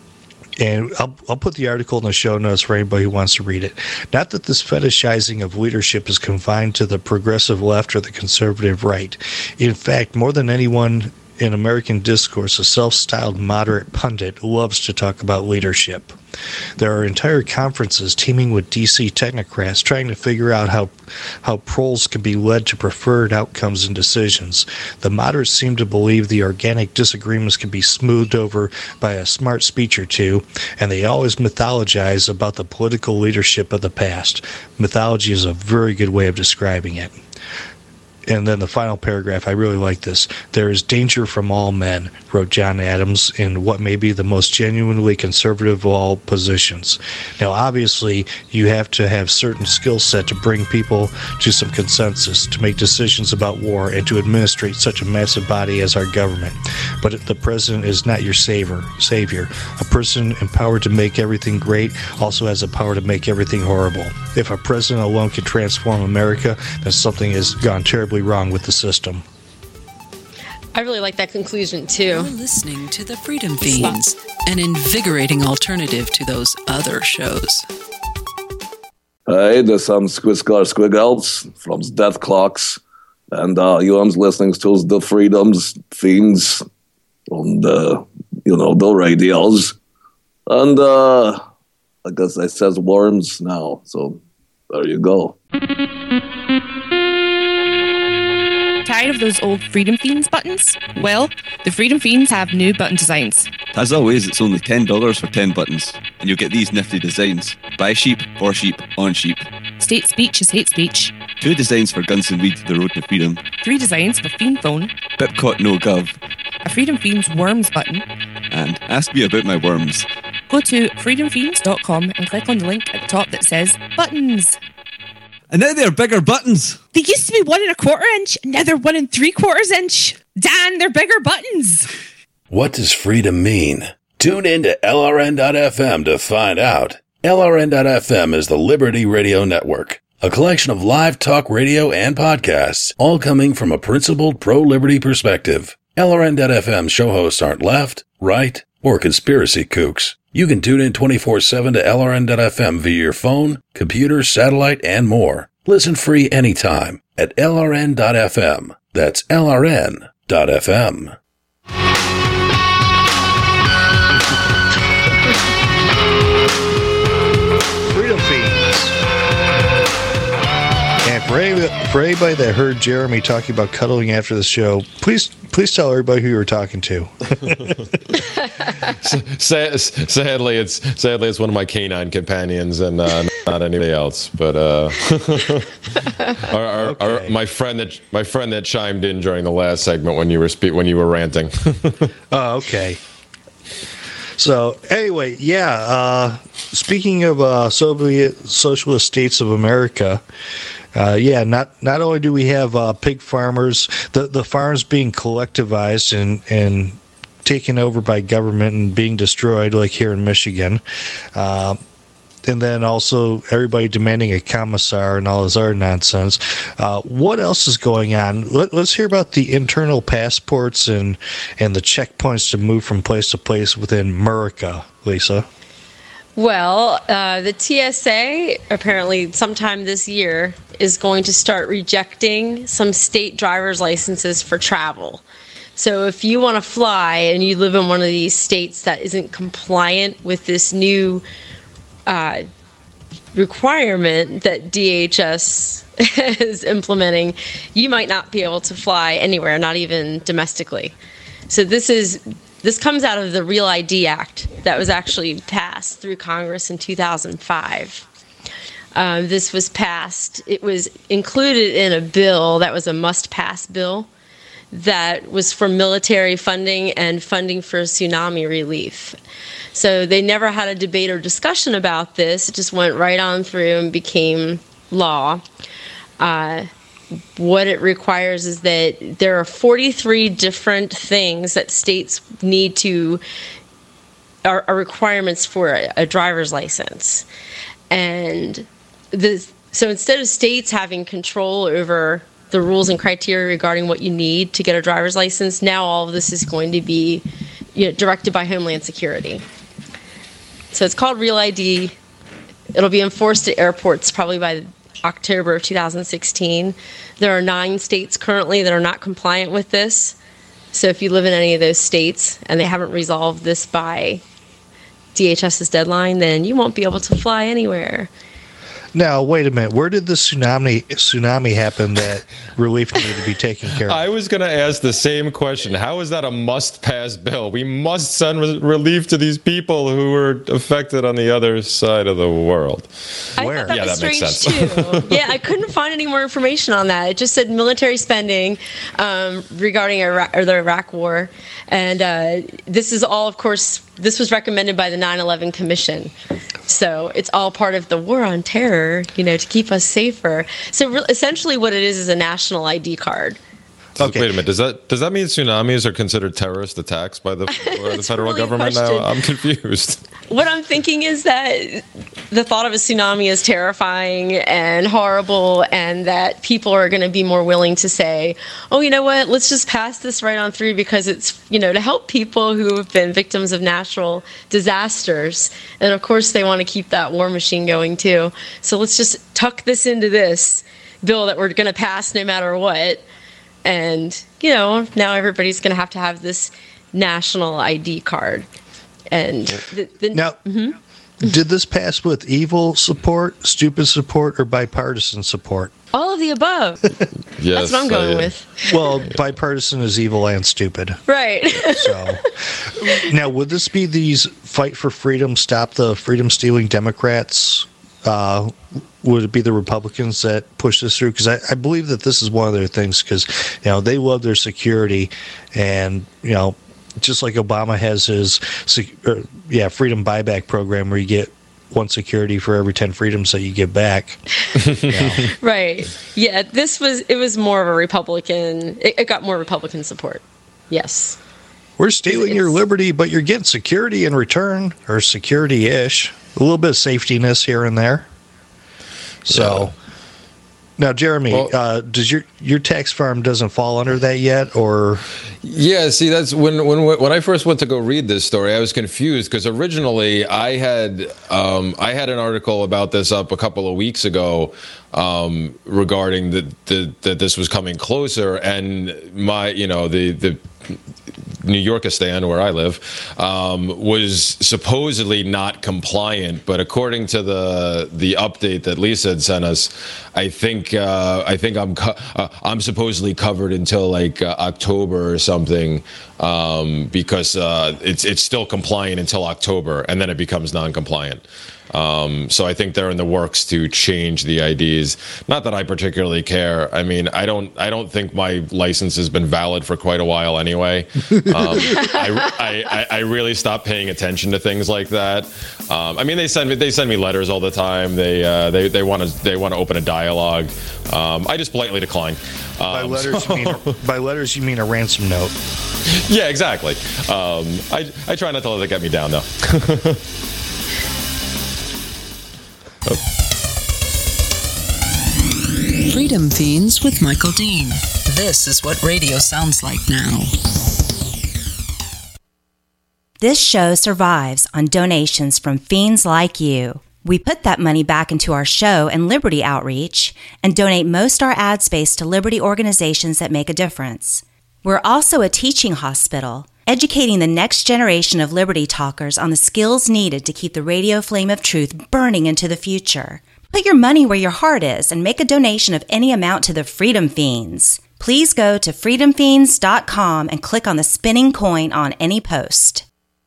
and I'll I'll put the article in the show notes for anybody who wants to read it. Not that this fetishizing of leadership is confined to the progressive left or the conservative right. In fact, more than anyone in American discourse, a self-styled moderate pundit loves to talk about leadership. There are entire conferences teeming with D C technocrats trying to figure out how how proles can be led to preferred outcomes and decisions. The moderates seem to believe the organic disagreements can be smoothed over by a smart speech or two, and they always mythologize about the political leadership of the past. Mythology is a very good way of describing it. And then the final paragraph, I really like this. There is danger from all men, wrote John Adams, in what may be the most genuinely conservative of all positions. Now, obviously, you have to have certain skill set to bring people to some consensus, to make decisions about war, and to administrate such a massive body as our government. But the president is not your savior. savior. A person empowered to make everything great also has the power to make everything horrible. If a president alone can transform America, then something has gone terribly wrong with the system. I really like that conclusion too. You're listening to the Freedom Fiends, an invigorating alternative to those other shows. Hey, there's some Squiscar Squiggles from Death Clocks, and uh, you are listening to the Freedoms Fiends on the, you know, the radios, and uh, I guess I says worms now, so there you go. Tired of those old Freedom Fiends buttons? Well, the Freedom Fiends have new button designs. As always, it's only ten dollars for ten buttons, and you'll get these nifty designs. By sheep, for sheep, on sheep. State speech is hate speech. Two designs for Guns and Weed, the road to freedom. Three designs for Fiend Phone. Bipcot no gov. A Freedom Fiends worms button. And ask me about my worms. Go to freedom fiends dot com and click on the link at the top that says buttons. And now they're bigger buttons. They used to be one and a quarter inch, and now they're one and three quarters inch. Dan, they're bigger buttons. What does freedom mean? Tune in to L R N dot F M to find out. L R N dot F M is the Liberty Radio Network, a collection of live talk radio and podcasts, all coming from a principled pro-liberty perspective. L R N dot F M show hosts aren't left, right, or conspiracy kooks. You can tune in twenty-four seven to L R N dot F M via your phone, computer, satellite, and more. Listen free anytime at L R N dot F M. That's L R N dot F M. Freedom Fiends. And for, any, for anybody that heard Jeremy talking about cuddling after the show, please please tell everybody who you were talking to. sadly, it's sadly it's one of my canine companions and uh, not anybody else. But uh, our, our, okay. our, my friend that my friend that chimed in during the last segment when you were spe- when you were ranting. Oh, okay. So anyway, yeah. Uh, speaking of uh, Soviet Socialist states of America. Uh, yeah, not not only do we have uh, pig farmers, the the farms being collectivized and and taken over by government and being destroyed, like here in Michigan. Uh, and then also everybody demanding a commissar and all this other nonsense. Uh, what else is going on? Let, let's hear about the internal passports and, and the checkpoints to move from place to place within America, Lisa. Well, uh, the T S A, apparently sometime this year, is going to start rejecting some state driver's licenses for travel. So if you want to fly and you live in one of these states that isn't compliant with this new uh, requirement that D H S is implementing, you might not be able to fly anywhere, not even domestically. So this is this comes out of the Real I D Act that was actually passed through Congress in two thousand five. Um, this was passed. It was included in a bill that was a must-pass bill that was for military funding and funding for tsunami relief. So they never had a debate or discussion about this. It just went right on through and became law. Uh, what it requires is that there are forty-three different things that states need to, are, are requirements for a, a driver's license. And this, so instead of states having control over the rules and criteria regarding what you need to get a driver's license, now all of this is going to be, you know, directed by Homeland Security. So it's called Real I D. It'll be enforced at airports probably by October of two thousand sixteen. There are nine states currently that are not compliant with this. So if you live in any of those states and they haven't resolved this by DHS's deadline, then you won't be able to fly anywhere. Now, wait a minute. Where did the tsunami tsunami happen that relief needed to be taken care of? I was going to ask the same question. How is that a must-pass bill? We must send re- relief to these people who were affected on the other side of the world. Where? That yeah, was that makes sense. Too. Yeah, I couldn't find any more information on that. It just said military spending um, regarding Iraq, or the Iraq War. And uh, this is all, of course, this was recommended by the nine eleven Commission. So it's all part of the war on terror, you know, to keep us safer. So re- essentially what it is is a national I D card. Okay. Wait a minute. Does that does that mean tsunamis are considered terrorist attacks by the, by the federal really government question. now? I'm confused. What I'm thinking is that the thought of a tsunami is terrifying and horrible, and that people are going to be more willing to say, oh, you know what, let's just pass this right on through because it's, you know, to help people who have been victims of natural disasters. And of course, they want to keep that war machine going too. So let's just tuck this into this bill that we're going to pass no matter what. And, you know, now everybody's going to have to have this national I D card. And the, the, now, mm-hmm. did this pass with evil support, stupid support, or bipartisan support? All of the above. Yes, that's what I'm going uh, with. Well, bipartisan is evil and stupid. Right. So, now, would this be these fight for freedom, stop the freedom-stealing Democrats? Uh, would it be the Republicans that push this through? Because I, I believe that this is one of their things, because, you know, they love their security, and, you know, just like Obama has his or, yeah freedom buyback program where you get one security for every ten freedoms that you give back. You know. Right. Yeah, this was, it was more of a Republican, it, it got more Republican support. Yes. We're stealing it's, your liberty, but you're getting security in return, or security-ish. A little bit of safetiness here and there. So, yeah. Now, Jeremy, well, uh, does your your tax farm doesn't fall under that yet, or? Yeah, see, that's when when when I first went to go read this story, I was confused because originally I had um, I had an article about this up a couple of weeks ago um, regarding that that this was coming closer, and my you know the the. New Yorkistan, where I live, um, was supposedly not compliant, but according to the the update that Lisa had sent us, I think uh, I think I'm co- uh, I'm supposedly covered until like uh, October or something, um, because uh, it's it's still compliant until October, and then it becomes non-compliant. Um, so I think they're in the works to change the I Ds. Not that I particularly care. I mean, I don't. I don't think my license has been valid for quite a while anyway. Um, I, I, I really stopped paying attention to things like that. Um, I mean, they send me they send me letters all the time. They uh, they they want to they want to open a dialogue. Um, I just politely decline. Um, by letters, so, you mean by letters you mean a ransom note? Yeah, exactly. Um, I I try not to let it get me down though. episode. Freedom Fiends with Michael Dean. This is what radio sounds like now. This show survives on donations from fiends like you. We put that money back into our show and Liberty outreach and donate most our ad space to Liberty organizations that make a difference. We're also a teaching hospital, educating the next generation of Liberty talkers on the skills needed to keep the radio flame of truth burning into the future. Put your money where your heart is and make a donation of any amount to the Freedom Fiends. Please go to freedom fiends dot com and click on the spinning coin on any post.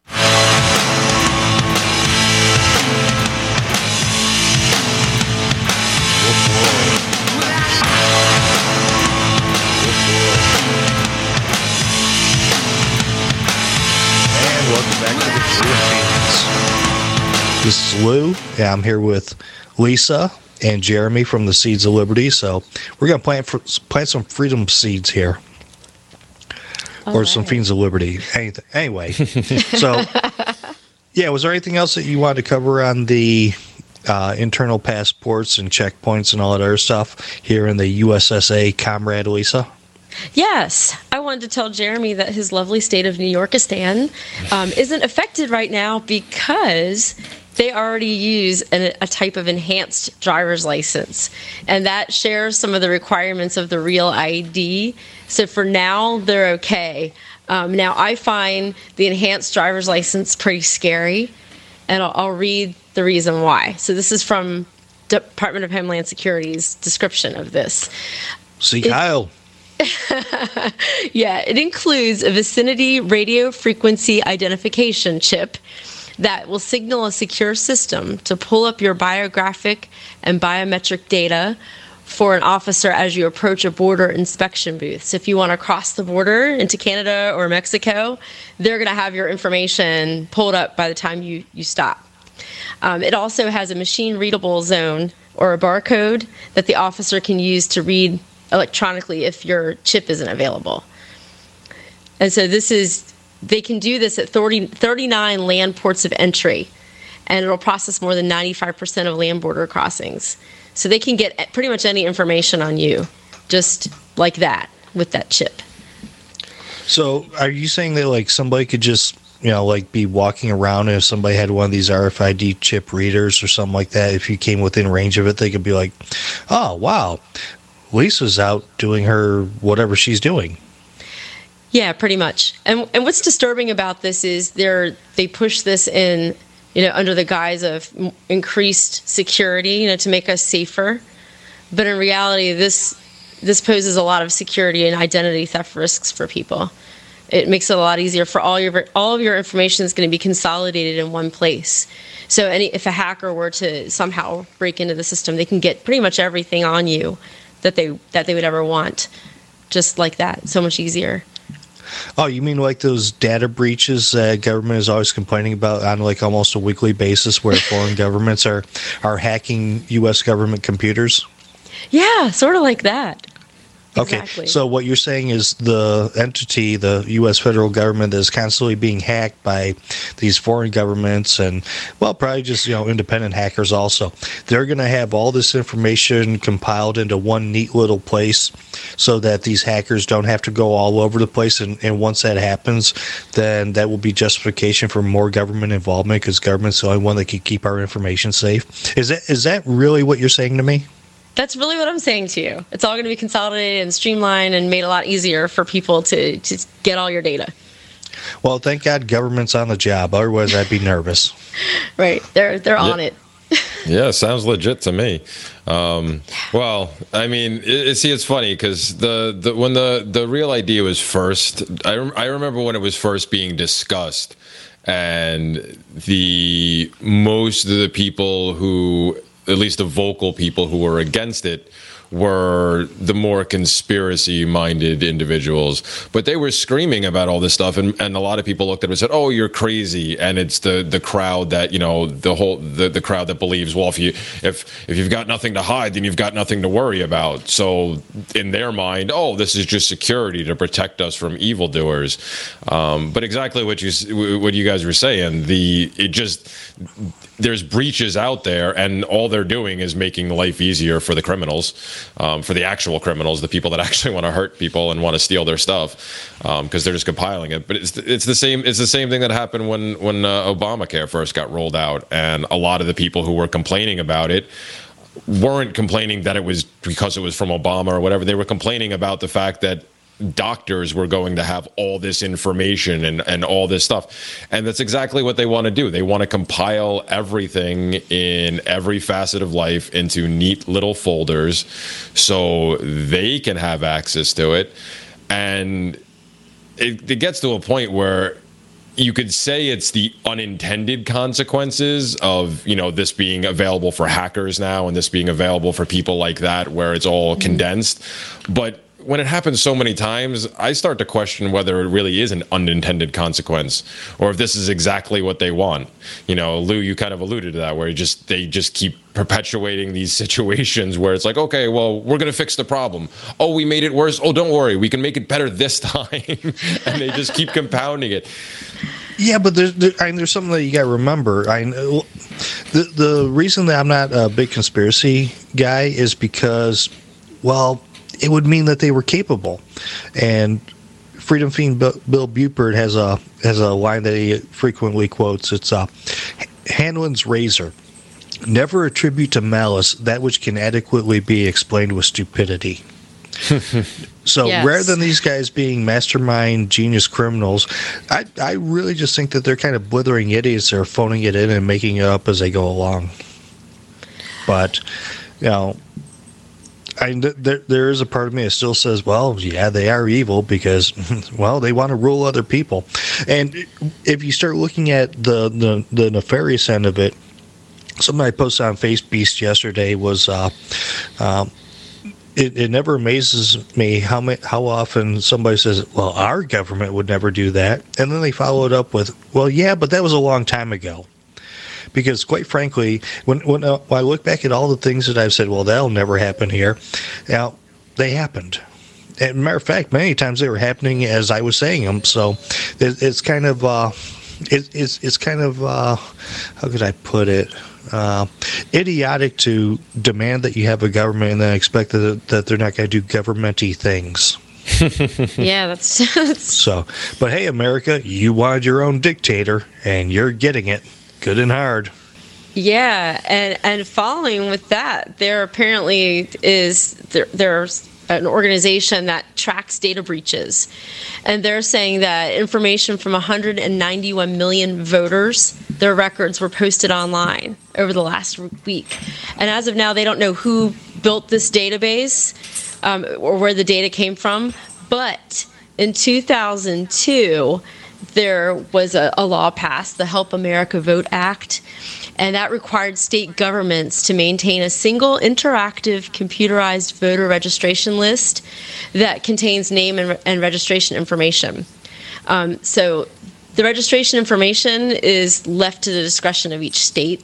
And welcome back to the Freedom Fiends. This is Lou. Yeah, I'm here with Lisa and Jeremy from the Seeds of Liberty. So we're going to plant for, plant some freedom seeds here. All or right. Some Fiends of Liberty. Anything. Anyway, so yeah, was there anything else that you wanted to cover on the uh, internal passports and checkpoints and all that other stuff here in the U S S A, Comrade Lisa? Yes, I wanted to tell Jeremy that his lovely state of New Yorkistan um, isn't affected right now because they already use an, a type of enhanced driver's license, and that shares some of the requirements of the real I D. So for now, they're okay. Um, now, I find the enhanced driver's license pretty scary, and I'll, I'll read the reason why. So this is from Department of Homeland Security's description of this. See, Kyle. Yeah, it includes a vicinity radio frequency identification chip that will signal a secure system to pull up your biographic and biometric data for an officer as you approach a border inspection booth. So if you want to cross the border into Canada or Mexico, they're going to have your information pulled up by the time you, you stop. Um, it also has a machine-readable zone or a barcode that the officer can use to read electronically if your chip isn't available. And so this is, they can do this at thirty, thirty-nine land ports of entry, and it'll process more than ninety-five percent of land border crossings. So they can get pretty much any information on you, just like that, with that chip. So are you saying that like somebody could just, you know, like be walking around, and if somebody had one of these R F I D chip readers or something like that, if you came within range of it, they could be like, oh, wow, Lisa's out doing her whatever she's doing. Yeah, pretty much. And and what's disturbing about this is they're they push this in, you know, under the guise of increased security, you know, to make us safer. But in reality, this this poses a lot of security and identity theft risks for people. It makes it a lot easier for all your all of your information is going to be consolidated in one place. So any if a hacker were to somehow break into the system, they can get pretty much everything on you that they that they would ever want, just like that. So much easier. Oh, you mean like those data breaches that government is always complaining about on like almost a weekly basis, where foreign governments are are hacking U S government computers? Yeah, sort of like that. Okay, Exactly. So what you're saying is the entity, the U S federal government, is constantly being hacked by these foreign governments and, well, probably just, you know, independent hackers also. They're going to have all this information compiled into one neat little place so that these hackers don't have to go all over the place. And, and once that happens, then that will be justification for more government involvement, because government's the only one that can keep our information safe. Is that is that really what you're saying to me? That's really what I'm saying to you. It's all going to be consolidated and streamlined and made a lot easier for people to, to get all your data. Well, thank God government's on the job. Otherwise, I'd be nervous. Right. They're they're on Yeah. it. Yeah, sounds legit to me. Um, well, I mean, it, it, see, it's funny because the, the when the, the real idea was first, I, rem- I remember when it was first being discussed, and the most of the people who, at least the vocal people who were against it, were the more conspiracy-minded individuals. But they were screaming about all this stuff, and, and a lot of people looked at it and said, oh, you're crazy. And it's the, the crowd that, you know, the whole the, the crowd that believes, well, if you if if you've got nothing to hide, then you've got nothing to worry about. So in their mind, oh, this is just security to protect us from evildoers. Um, but exactly what you what you guys were saying, the it just there's breaches out there, and all they're doing is making life easier for the criminals, um, for the actual criminals, the people that actually want to hurt people and want to steal their stuff, because um, they're just compiling it. But it's it's the same it's the same thing that happened when when uh, Obamacare first got rolled out, and a lot of the people who were complaining about it weren't complaining that it was because it was from Obama or whatever. They were complaining about the fact that doctors were going to have all this information and, and all this stuff. And that's exactly what they want to do. They want to compile everything in every facet of life into neat little folders so they can have access to it. And it, it gets to a point where you could say it's the unintended consequences of, you know, this being available for hackers now and this being available for people like that, where it's all mm-hmm. condensed. But when it happens so many times, I start to question whether it really is an unintended consequence, or if this is exactly what they want. You know, Lou, you kind of alluded to that, where you just they just keep perpetuating these situations where it's like, okay, well, we're going to fix the problem. Oh, we made it worse. Oh, don't worry, we can make it better this time. And they just keep compounding it. Yeah, but there's there, I mean, there's something that you got to remember. I the the reason that I'm not a big conspiracy guy is because, well, it would mean that they were capable. And Freedom Fiend Bill Buford has a has a line that he frequently quotes. It's uh, Hanlon's razor. Never attribute to malice that which can adequately be explained with stupidity. So yes. Rather than these guys being mastermind genius criminals, I I really just think that they're kind of blithering idiots. They're phoning it in and making it up as they go along. But, you know, I, there, there is a part of me that still says, well, yeah, they are evil because, well, they want to rule other people. And if you start looking at the, the, the nefarious end of it, something I posted on FaceBeast yesterday was, uh, um, it, it never amazes me how ma- how often somebody says, well, our government would never do that. And then they follow it up with, well, yeah, but that was a long time ago. Because, quite frankly, when when, uh, when I look back at all the things that I've said, well, that'll never happen here, now, they happened. And matter of fact, many times they were happening as I was saying them. So it, it's kind of, uh, it, it's it's kind of, uh, how could I put it, uh, idiotic to demand that you have a government and then expect that, that they're not going to do government-y things. Yeah, that's, that's... So, but hey, America, you wanted your own dictator, and you're getting it. Good and hard. Yeah, and and following with that, there apparently is there, there's an organization that tracks data breaches, and they're saying that information from one hundred ninety-one million voters, their records were posted online over the last week, and as of now, they don't know who built this database um, or where the data came from, but in two thousand two. There was a, a law passed, the Help America Vote Act, and that required state governments to maintain a single interactive computerized voter registration list that contains name and, and registration information. Um, so the registration information is left to the discretion of each state.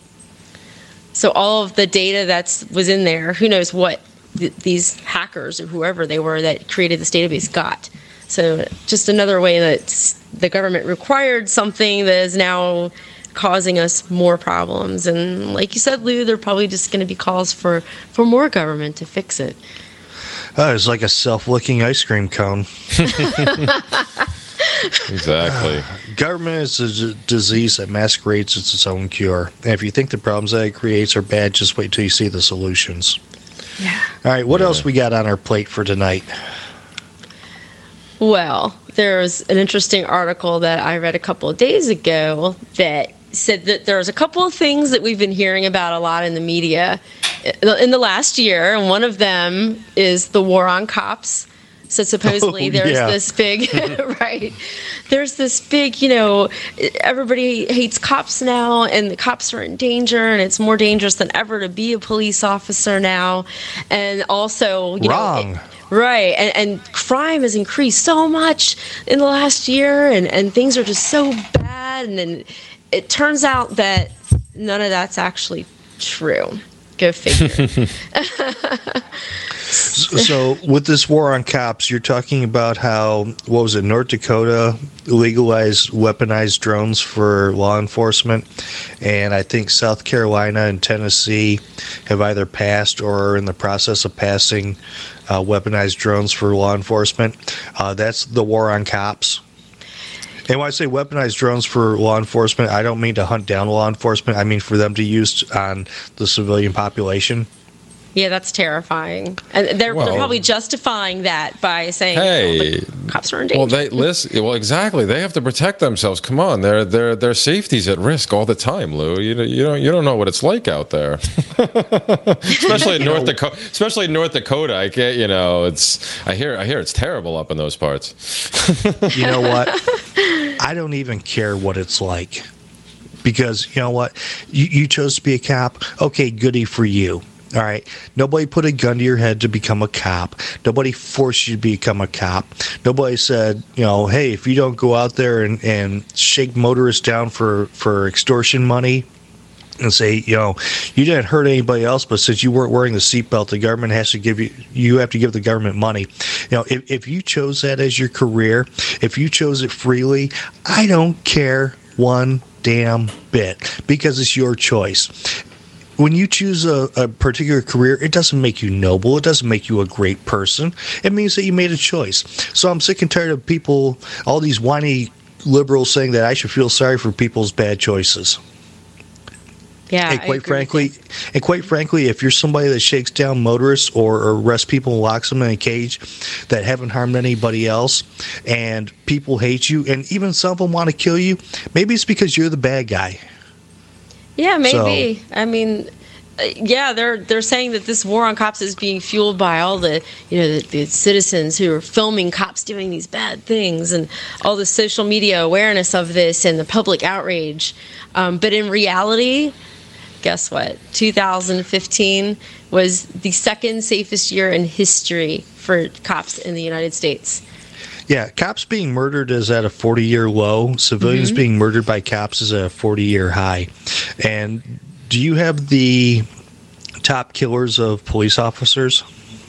So all of the data that was in there, who knows what th- these hackers or whoever they were that created this database got. So just another way that the government required something that is now causing us more problems. And like you said, Lou, there are probably just going to be calls for, for more government to fix it. Oh, it's like a self-licking ice cream cone. Exactly. Uh, government is a disease that masquerades as its own cure. And if you think the problems that it creates are bad, just wait till you see the solutions. Yeah. All right, what yeah. else we got on our plate for tonight? Well, there's an interesting article that I read a couple of days ago that said that there's a couple of things that we've been hearing about a lot in the media in the last year, and one of them is the war on cops. So supposedly oh, there's yeah. this big, right, there's this big, you know, everybody hates cops now, and the cops are in danger, and it's more dangerous than ever to be a police officer now. And also, you Wrong. know, it, right, and, and crime has increased so much in the last year, and, and things are just so bad, and then it turns out that none of that's actually true. Go figure. So with this war on cops, you're talking about how, what was it, North Dakota legalized weaponized drones for law enforcement, and I think South Carolina and Tennessee have either passed or are in the process of passing uh, weaponized drones for law enforcement. Uh, that's the war on cops. And when I say weaponized drones for law enforcement, I don't mean to hunt down law enforcement. I mean for them to use on the civilian population. Yeah, that's terrifying. And they're, Well- they're probably justifying that by saying, Hey, well, the cops are in danger. well, they listen. Well, exactly. They have to protect themselves. Come on, their their their safety's at risk all the time, Lou. You don't you don't you don't know what it's like out there, especially in North Dakota. Especially in North Dakota, I can't. You know, it's I hear I hear it's terrible up in those parts. You know what? I don't even care what it's like, because you know what? You, you chose to be a cop. Okay, goody for you. All right. Nobody put a gun to your head to become a cop. Nobody forced you to become a cop. Nobody said, you know, hey, if you don't go out there and, and shake motorists down for, for extortion money and say, you know, you didn't hurt anybody else, but since you weren't wearing the seatbelt, the government has to give you, you have to give the government money. You know, if, if you chose that as your career, if you chose it freely, I don't care one damn bit, because it's your choice. When you choose a, a particular career, it doesn't make you noble. It doesn't make you a great person. It means that you made a choice. So I'm sick and tired of people, all these whiny liberals saying that I should feel sorry for people's bad choices. Yeah, and I quite agree frankly, with you. and quite frankly, if you're somebody that shakes down motorists or, or arrests people and locks them in a cage that haven't harmed anybody else, and people hate you, and even some of them want to kill you, maybe it's because you're the bad guy. Yeah, maybe. So, I mean, uh, yeah, they're they're saying that this war on cops is being fueled by all the, you know, the, the citizens who are filming cops doing these bad things, and all the social media awareness of this and the public outrage. Um, but in reality, guess what? two thousand fifteen was the second safest year in history for cops in the United States. Yeah, cops being murdered is at a forty-year low. Civilians mm-hmm. being murdered by cops is at a forty-year high. And do you have the top killers of police officers?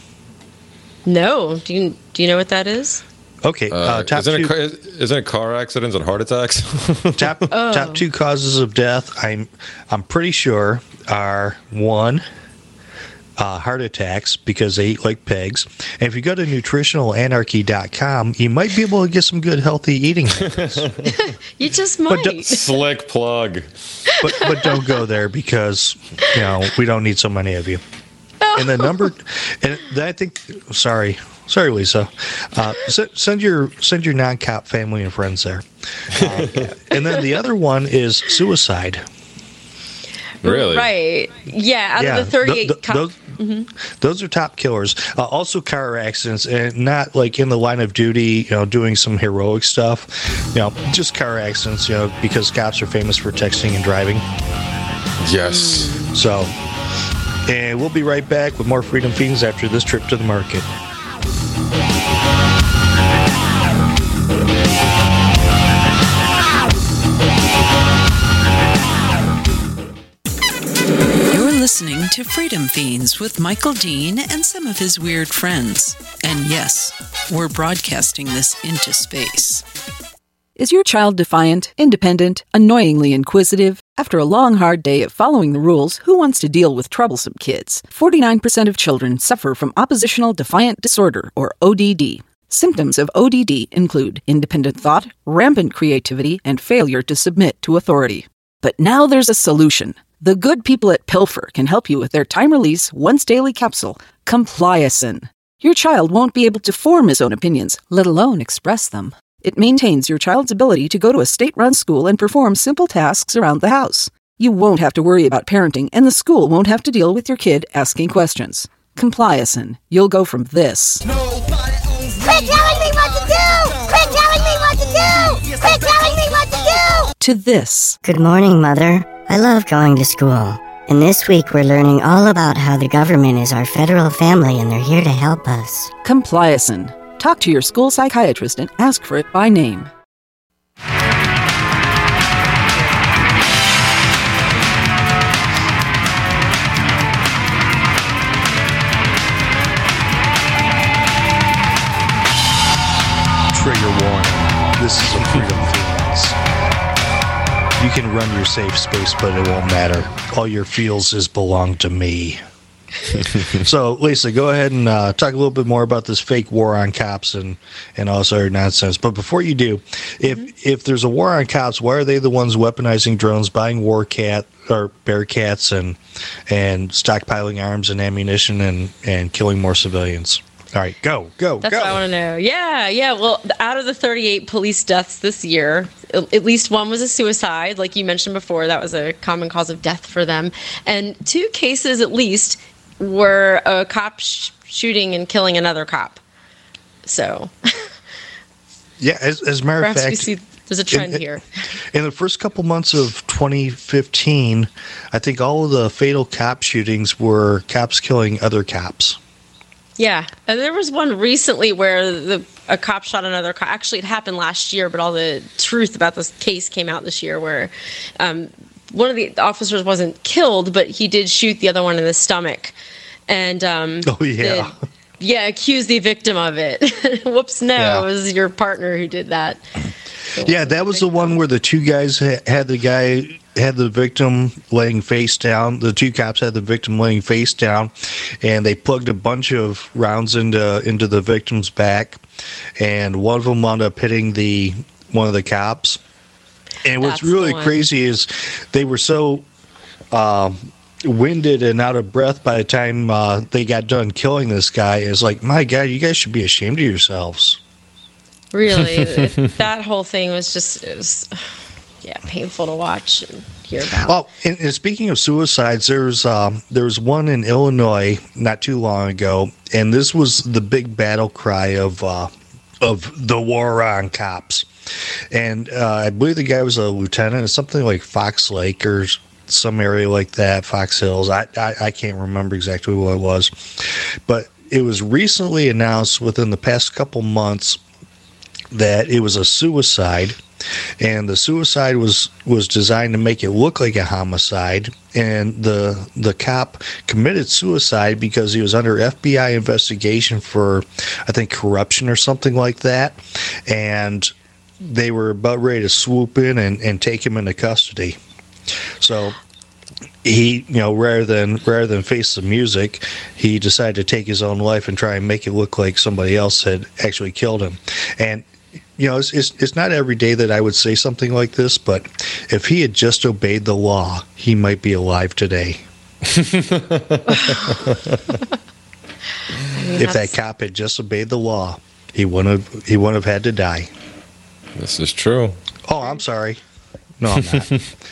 No. Do you do you know what that is? Okay. Uh, Uh, top isn't, two, it, car- isn't it car accidents and heart attacks? top Oh. top two causes of death, I'm I'm pretty sure, are one, Uh, heart attacks because they eat like pigs. And if you go to nutritional anarchy dot com, you might be able to get some good healthy eating habits. You just might. Slick plug. But but don't go there, because you know we don't need so many of you. And the number, and I think, sorry, sorry, Lisa. Uh, send, send your send your non-cop family and friends there. Uh, and then the other one is suicide. Really? Right. Yeah. Out Yeah, of the thirty-eight th- th- cops. those- Those are top killers. Uh, also, car accidents, and not like in the line of duty, you know, doing some heroic stuff. You know, just car accidents. You know, because cops are famous for texting and driving. Yes. So, and we'll be right back with more Freedom Fiends after this trip to the market. Listening to Freedom Fiends with Michael Dean and some of his weird friends. And yes, we're broadcasting this into space. Is your child defiant, independent, annoyingly inquisitive? After a long, hard day of following the rules, who wants to deal with troublesome kids? forty-nine percent of children suffer from oppositional defiant disorder, or O D D. Symptoms of O D D include independent thought, rampant creativity, and failure to submit to authority. But now there's a solution. The good people at Pilfer can help you with their time-release, once-daily capsule, Compliacin. Your child won't be able to form his own opinions, let alone express them. It maintains your child's ability to go to a state-run school and perform simple tasks around the house. You won't have to worry about parenting, and the school won't have to deal with your kid asking questions. Compliacin. You'll go from this. Quit telling me what to do! Quit telling me what to do! Quit telling me what to do! To this. Good morning, Mother. I love going to school. And this week we're learning all about how the government is our federal family and they're here to help us. Compliacin. Talk to your school psychiatrist and ask for it by name. You can run your safe space, but it won't matter. All your feels is belong to me. So, Lisa, go ahead and uh, talk a little bit more about this fake war on cops and, and all this other nonsense. But before you do, if mm-hmm. if there's a war on cops, why are they the ones weaponizing drones, buying war cat or Bearcats, and and stockpiling arms and ammunition and, and killing more civilians? All right, go, go, That's go. what I want to know. Yeah, yeah. Well, out of the thirty-eight police deaths this year, at least one was a suicide. Like you mentioned before, that was a common cause of death for them. And two cases, at least, were a cop sh- shooting and killing another cop. So, yeah, as, as a matter of perhaps fact, we see there's a trend in, here. In the first couple months of twenty fifteen, I think all of the fatal cop shootings were cops killing other cops. Yeah, and there was one recently where the a cop shot another cop. Actually, it happened last year, but all the truth about this case came out this year, where um, one of the officers wasn't killed, but he did shoot the other one in the stomach, and um, oh yeah, the, yeah, accused the victim of it. Whoops, no, Yeah. it was your partner who did that. So Yeah, that was the one where the two guys ha- had the guy had the victim laying face down. The two cops had the victim laying face down, and they plugged a bunch of rounds into into the victim's back, and one of them wound up hitting the one of the cops. And what's That's the really one. crazy is they were so um, winded and out of breath by the time uh, they got done killing this guy. It's like, my God, you guys should be ashamed of yourselves. Really, it- that whole thing was just, it was, yeah, painful to watch and hear about. Oh, and, and speaking of suicides, there's um, there was one in Illinois not too long ago, and this was the big battle cry of uh, of the war on cops. And uh, I believe the guy was a lieutenant, something like Fox Lake or some area like that, Fox Hills. I, I, I can't remember exactly what it was, but it was recently announced within the past couple months that it was a suicide, and the suicide was was designed to make it look like a homicide, and the the cop committed suicide because he was under F B I investigation for, I think, corruption or something like that, and they were about ready to swoop in and, and take him into custody. So he, you know, rather than rather than face the music, he decided to take his own life and try and make it look like somebody else had actually killed him. And you know, it's, it's it's not every day that I would say something like this, but if he had just obeyed the law, he might be alive today. If that cop had just obeyed the law, he wouldn't have, he wouldn't have had to die. This is true. Oh, I'm sorry. No, I'm not.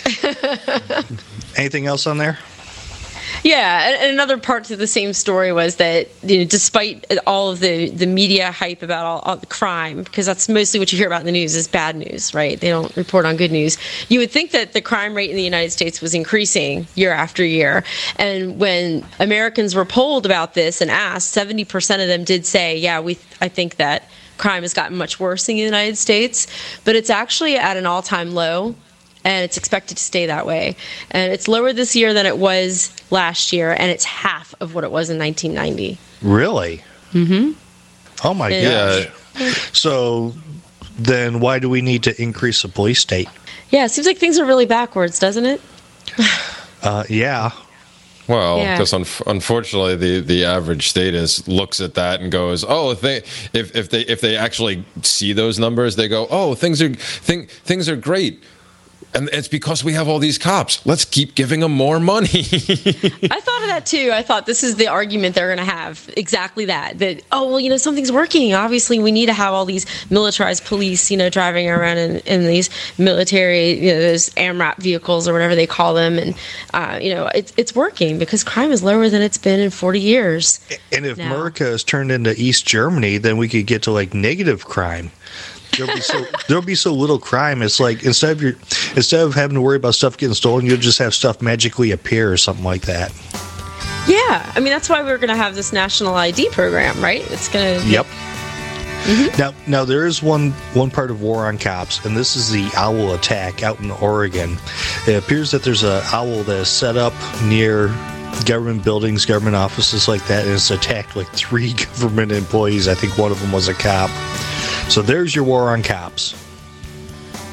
Anything else on there? Yeah, and and another part to the same story was that, you know, despite all of the, the media hype about all, all the crime, because that's mostly what you hear about in the news is bad news, right? They don't report on good news. You would think that the crime rate in the United States was increasing year after year. And when Americans were polled about this and asked, seventy percent of them did say, yeah, we I think that crime has gotten much worse in the United States, but it's actually at an all-time low. And it's expected to stay that way. And it's lower this year than it was last year, and it's half of what it was in nineteen ninety. Really? Mm-hmm. Oh, my Yeah. gosh. So then why do we need to increase the police state? Yeah, it seems like things are really backwards, doesn't it? Uh, yeah. Well, Yeah. because un- unfortunately, the, the average statist looks at that and goes, "Oh, they, if if they if they actually see those numbers, they go, oh, things are thing, things are great." And it's because we have all these cops. Let's keep giving them more money. I thought of that too. I thought this is the argument they're going to have. Exactly that. That, oh, well, you know, something's working. Obviously, we need to have all these militarized police, you know, driving around in, in these military, you know, those AMRAP vehicles or whatever they call them. And, uh, you know, it's it's working because crime is lower than it's been in forty years. And if now. America is turned into East Germany, then we could get to like negative crime. There'll be so there'll be so little crime. It's like instead of your instead of having to worry about stuff getting stolen, you'll just have stuff magically appear or something like that. Yeah. I mean, that's why we're going to have this national I D program, right? It's going to. Yep. Mm-hmm. Now, now there is one one part of War on Cops, and this is the owl attack out in Oregon. It appears that there's an owl that is set up near government buildings, government offices like that, and it's attacked like three government employees. I think one of them was a cop. So there's your War on Cops.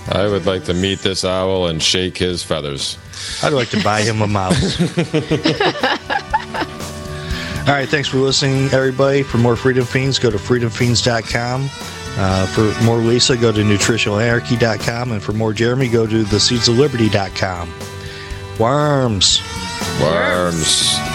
I would like to meet this owl and shake his feathers. I'd like to buy him a mouse. All right, thanks for listening, everybody. For more Freedom Fiends, go to freedom fiends dot com. Uh, for more Lisa, go to nutritional anarchy dot com. And for more Jeremy, go to the seeds of liberty dot com. Worms. Worms.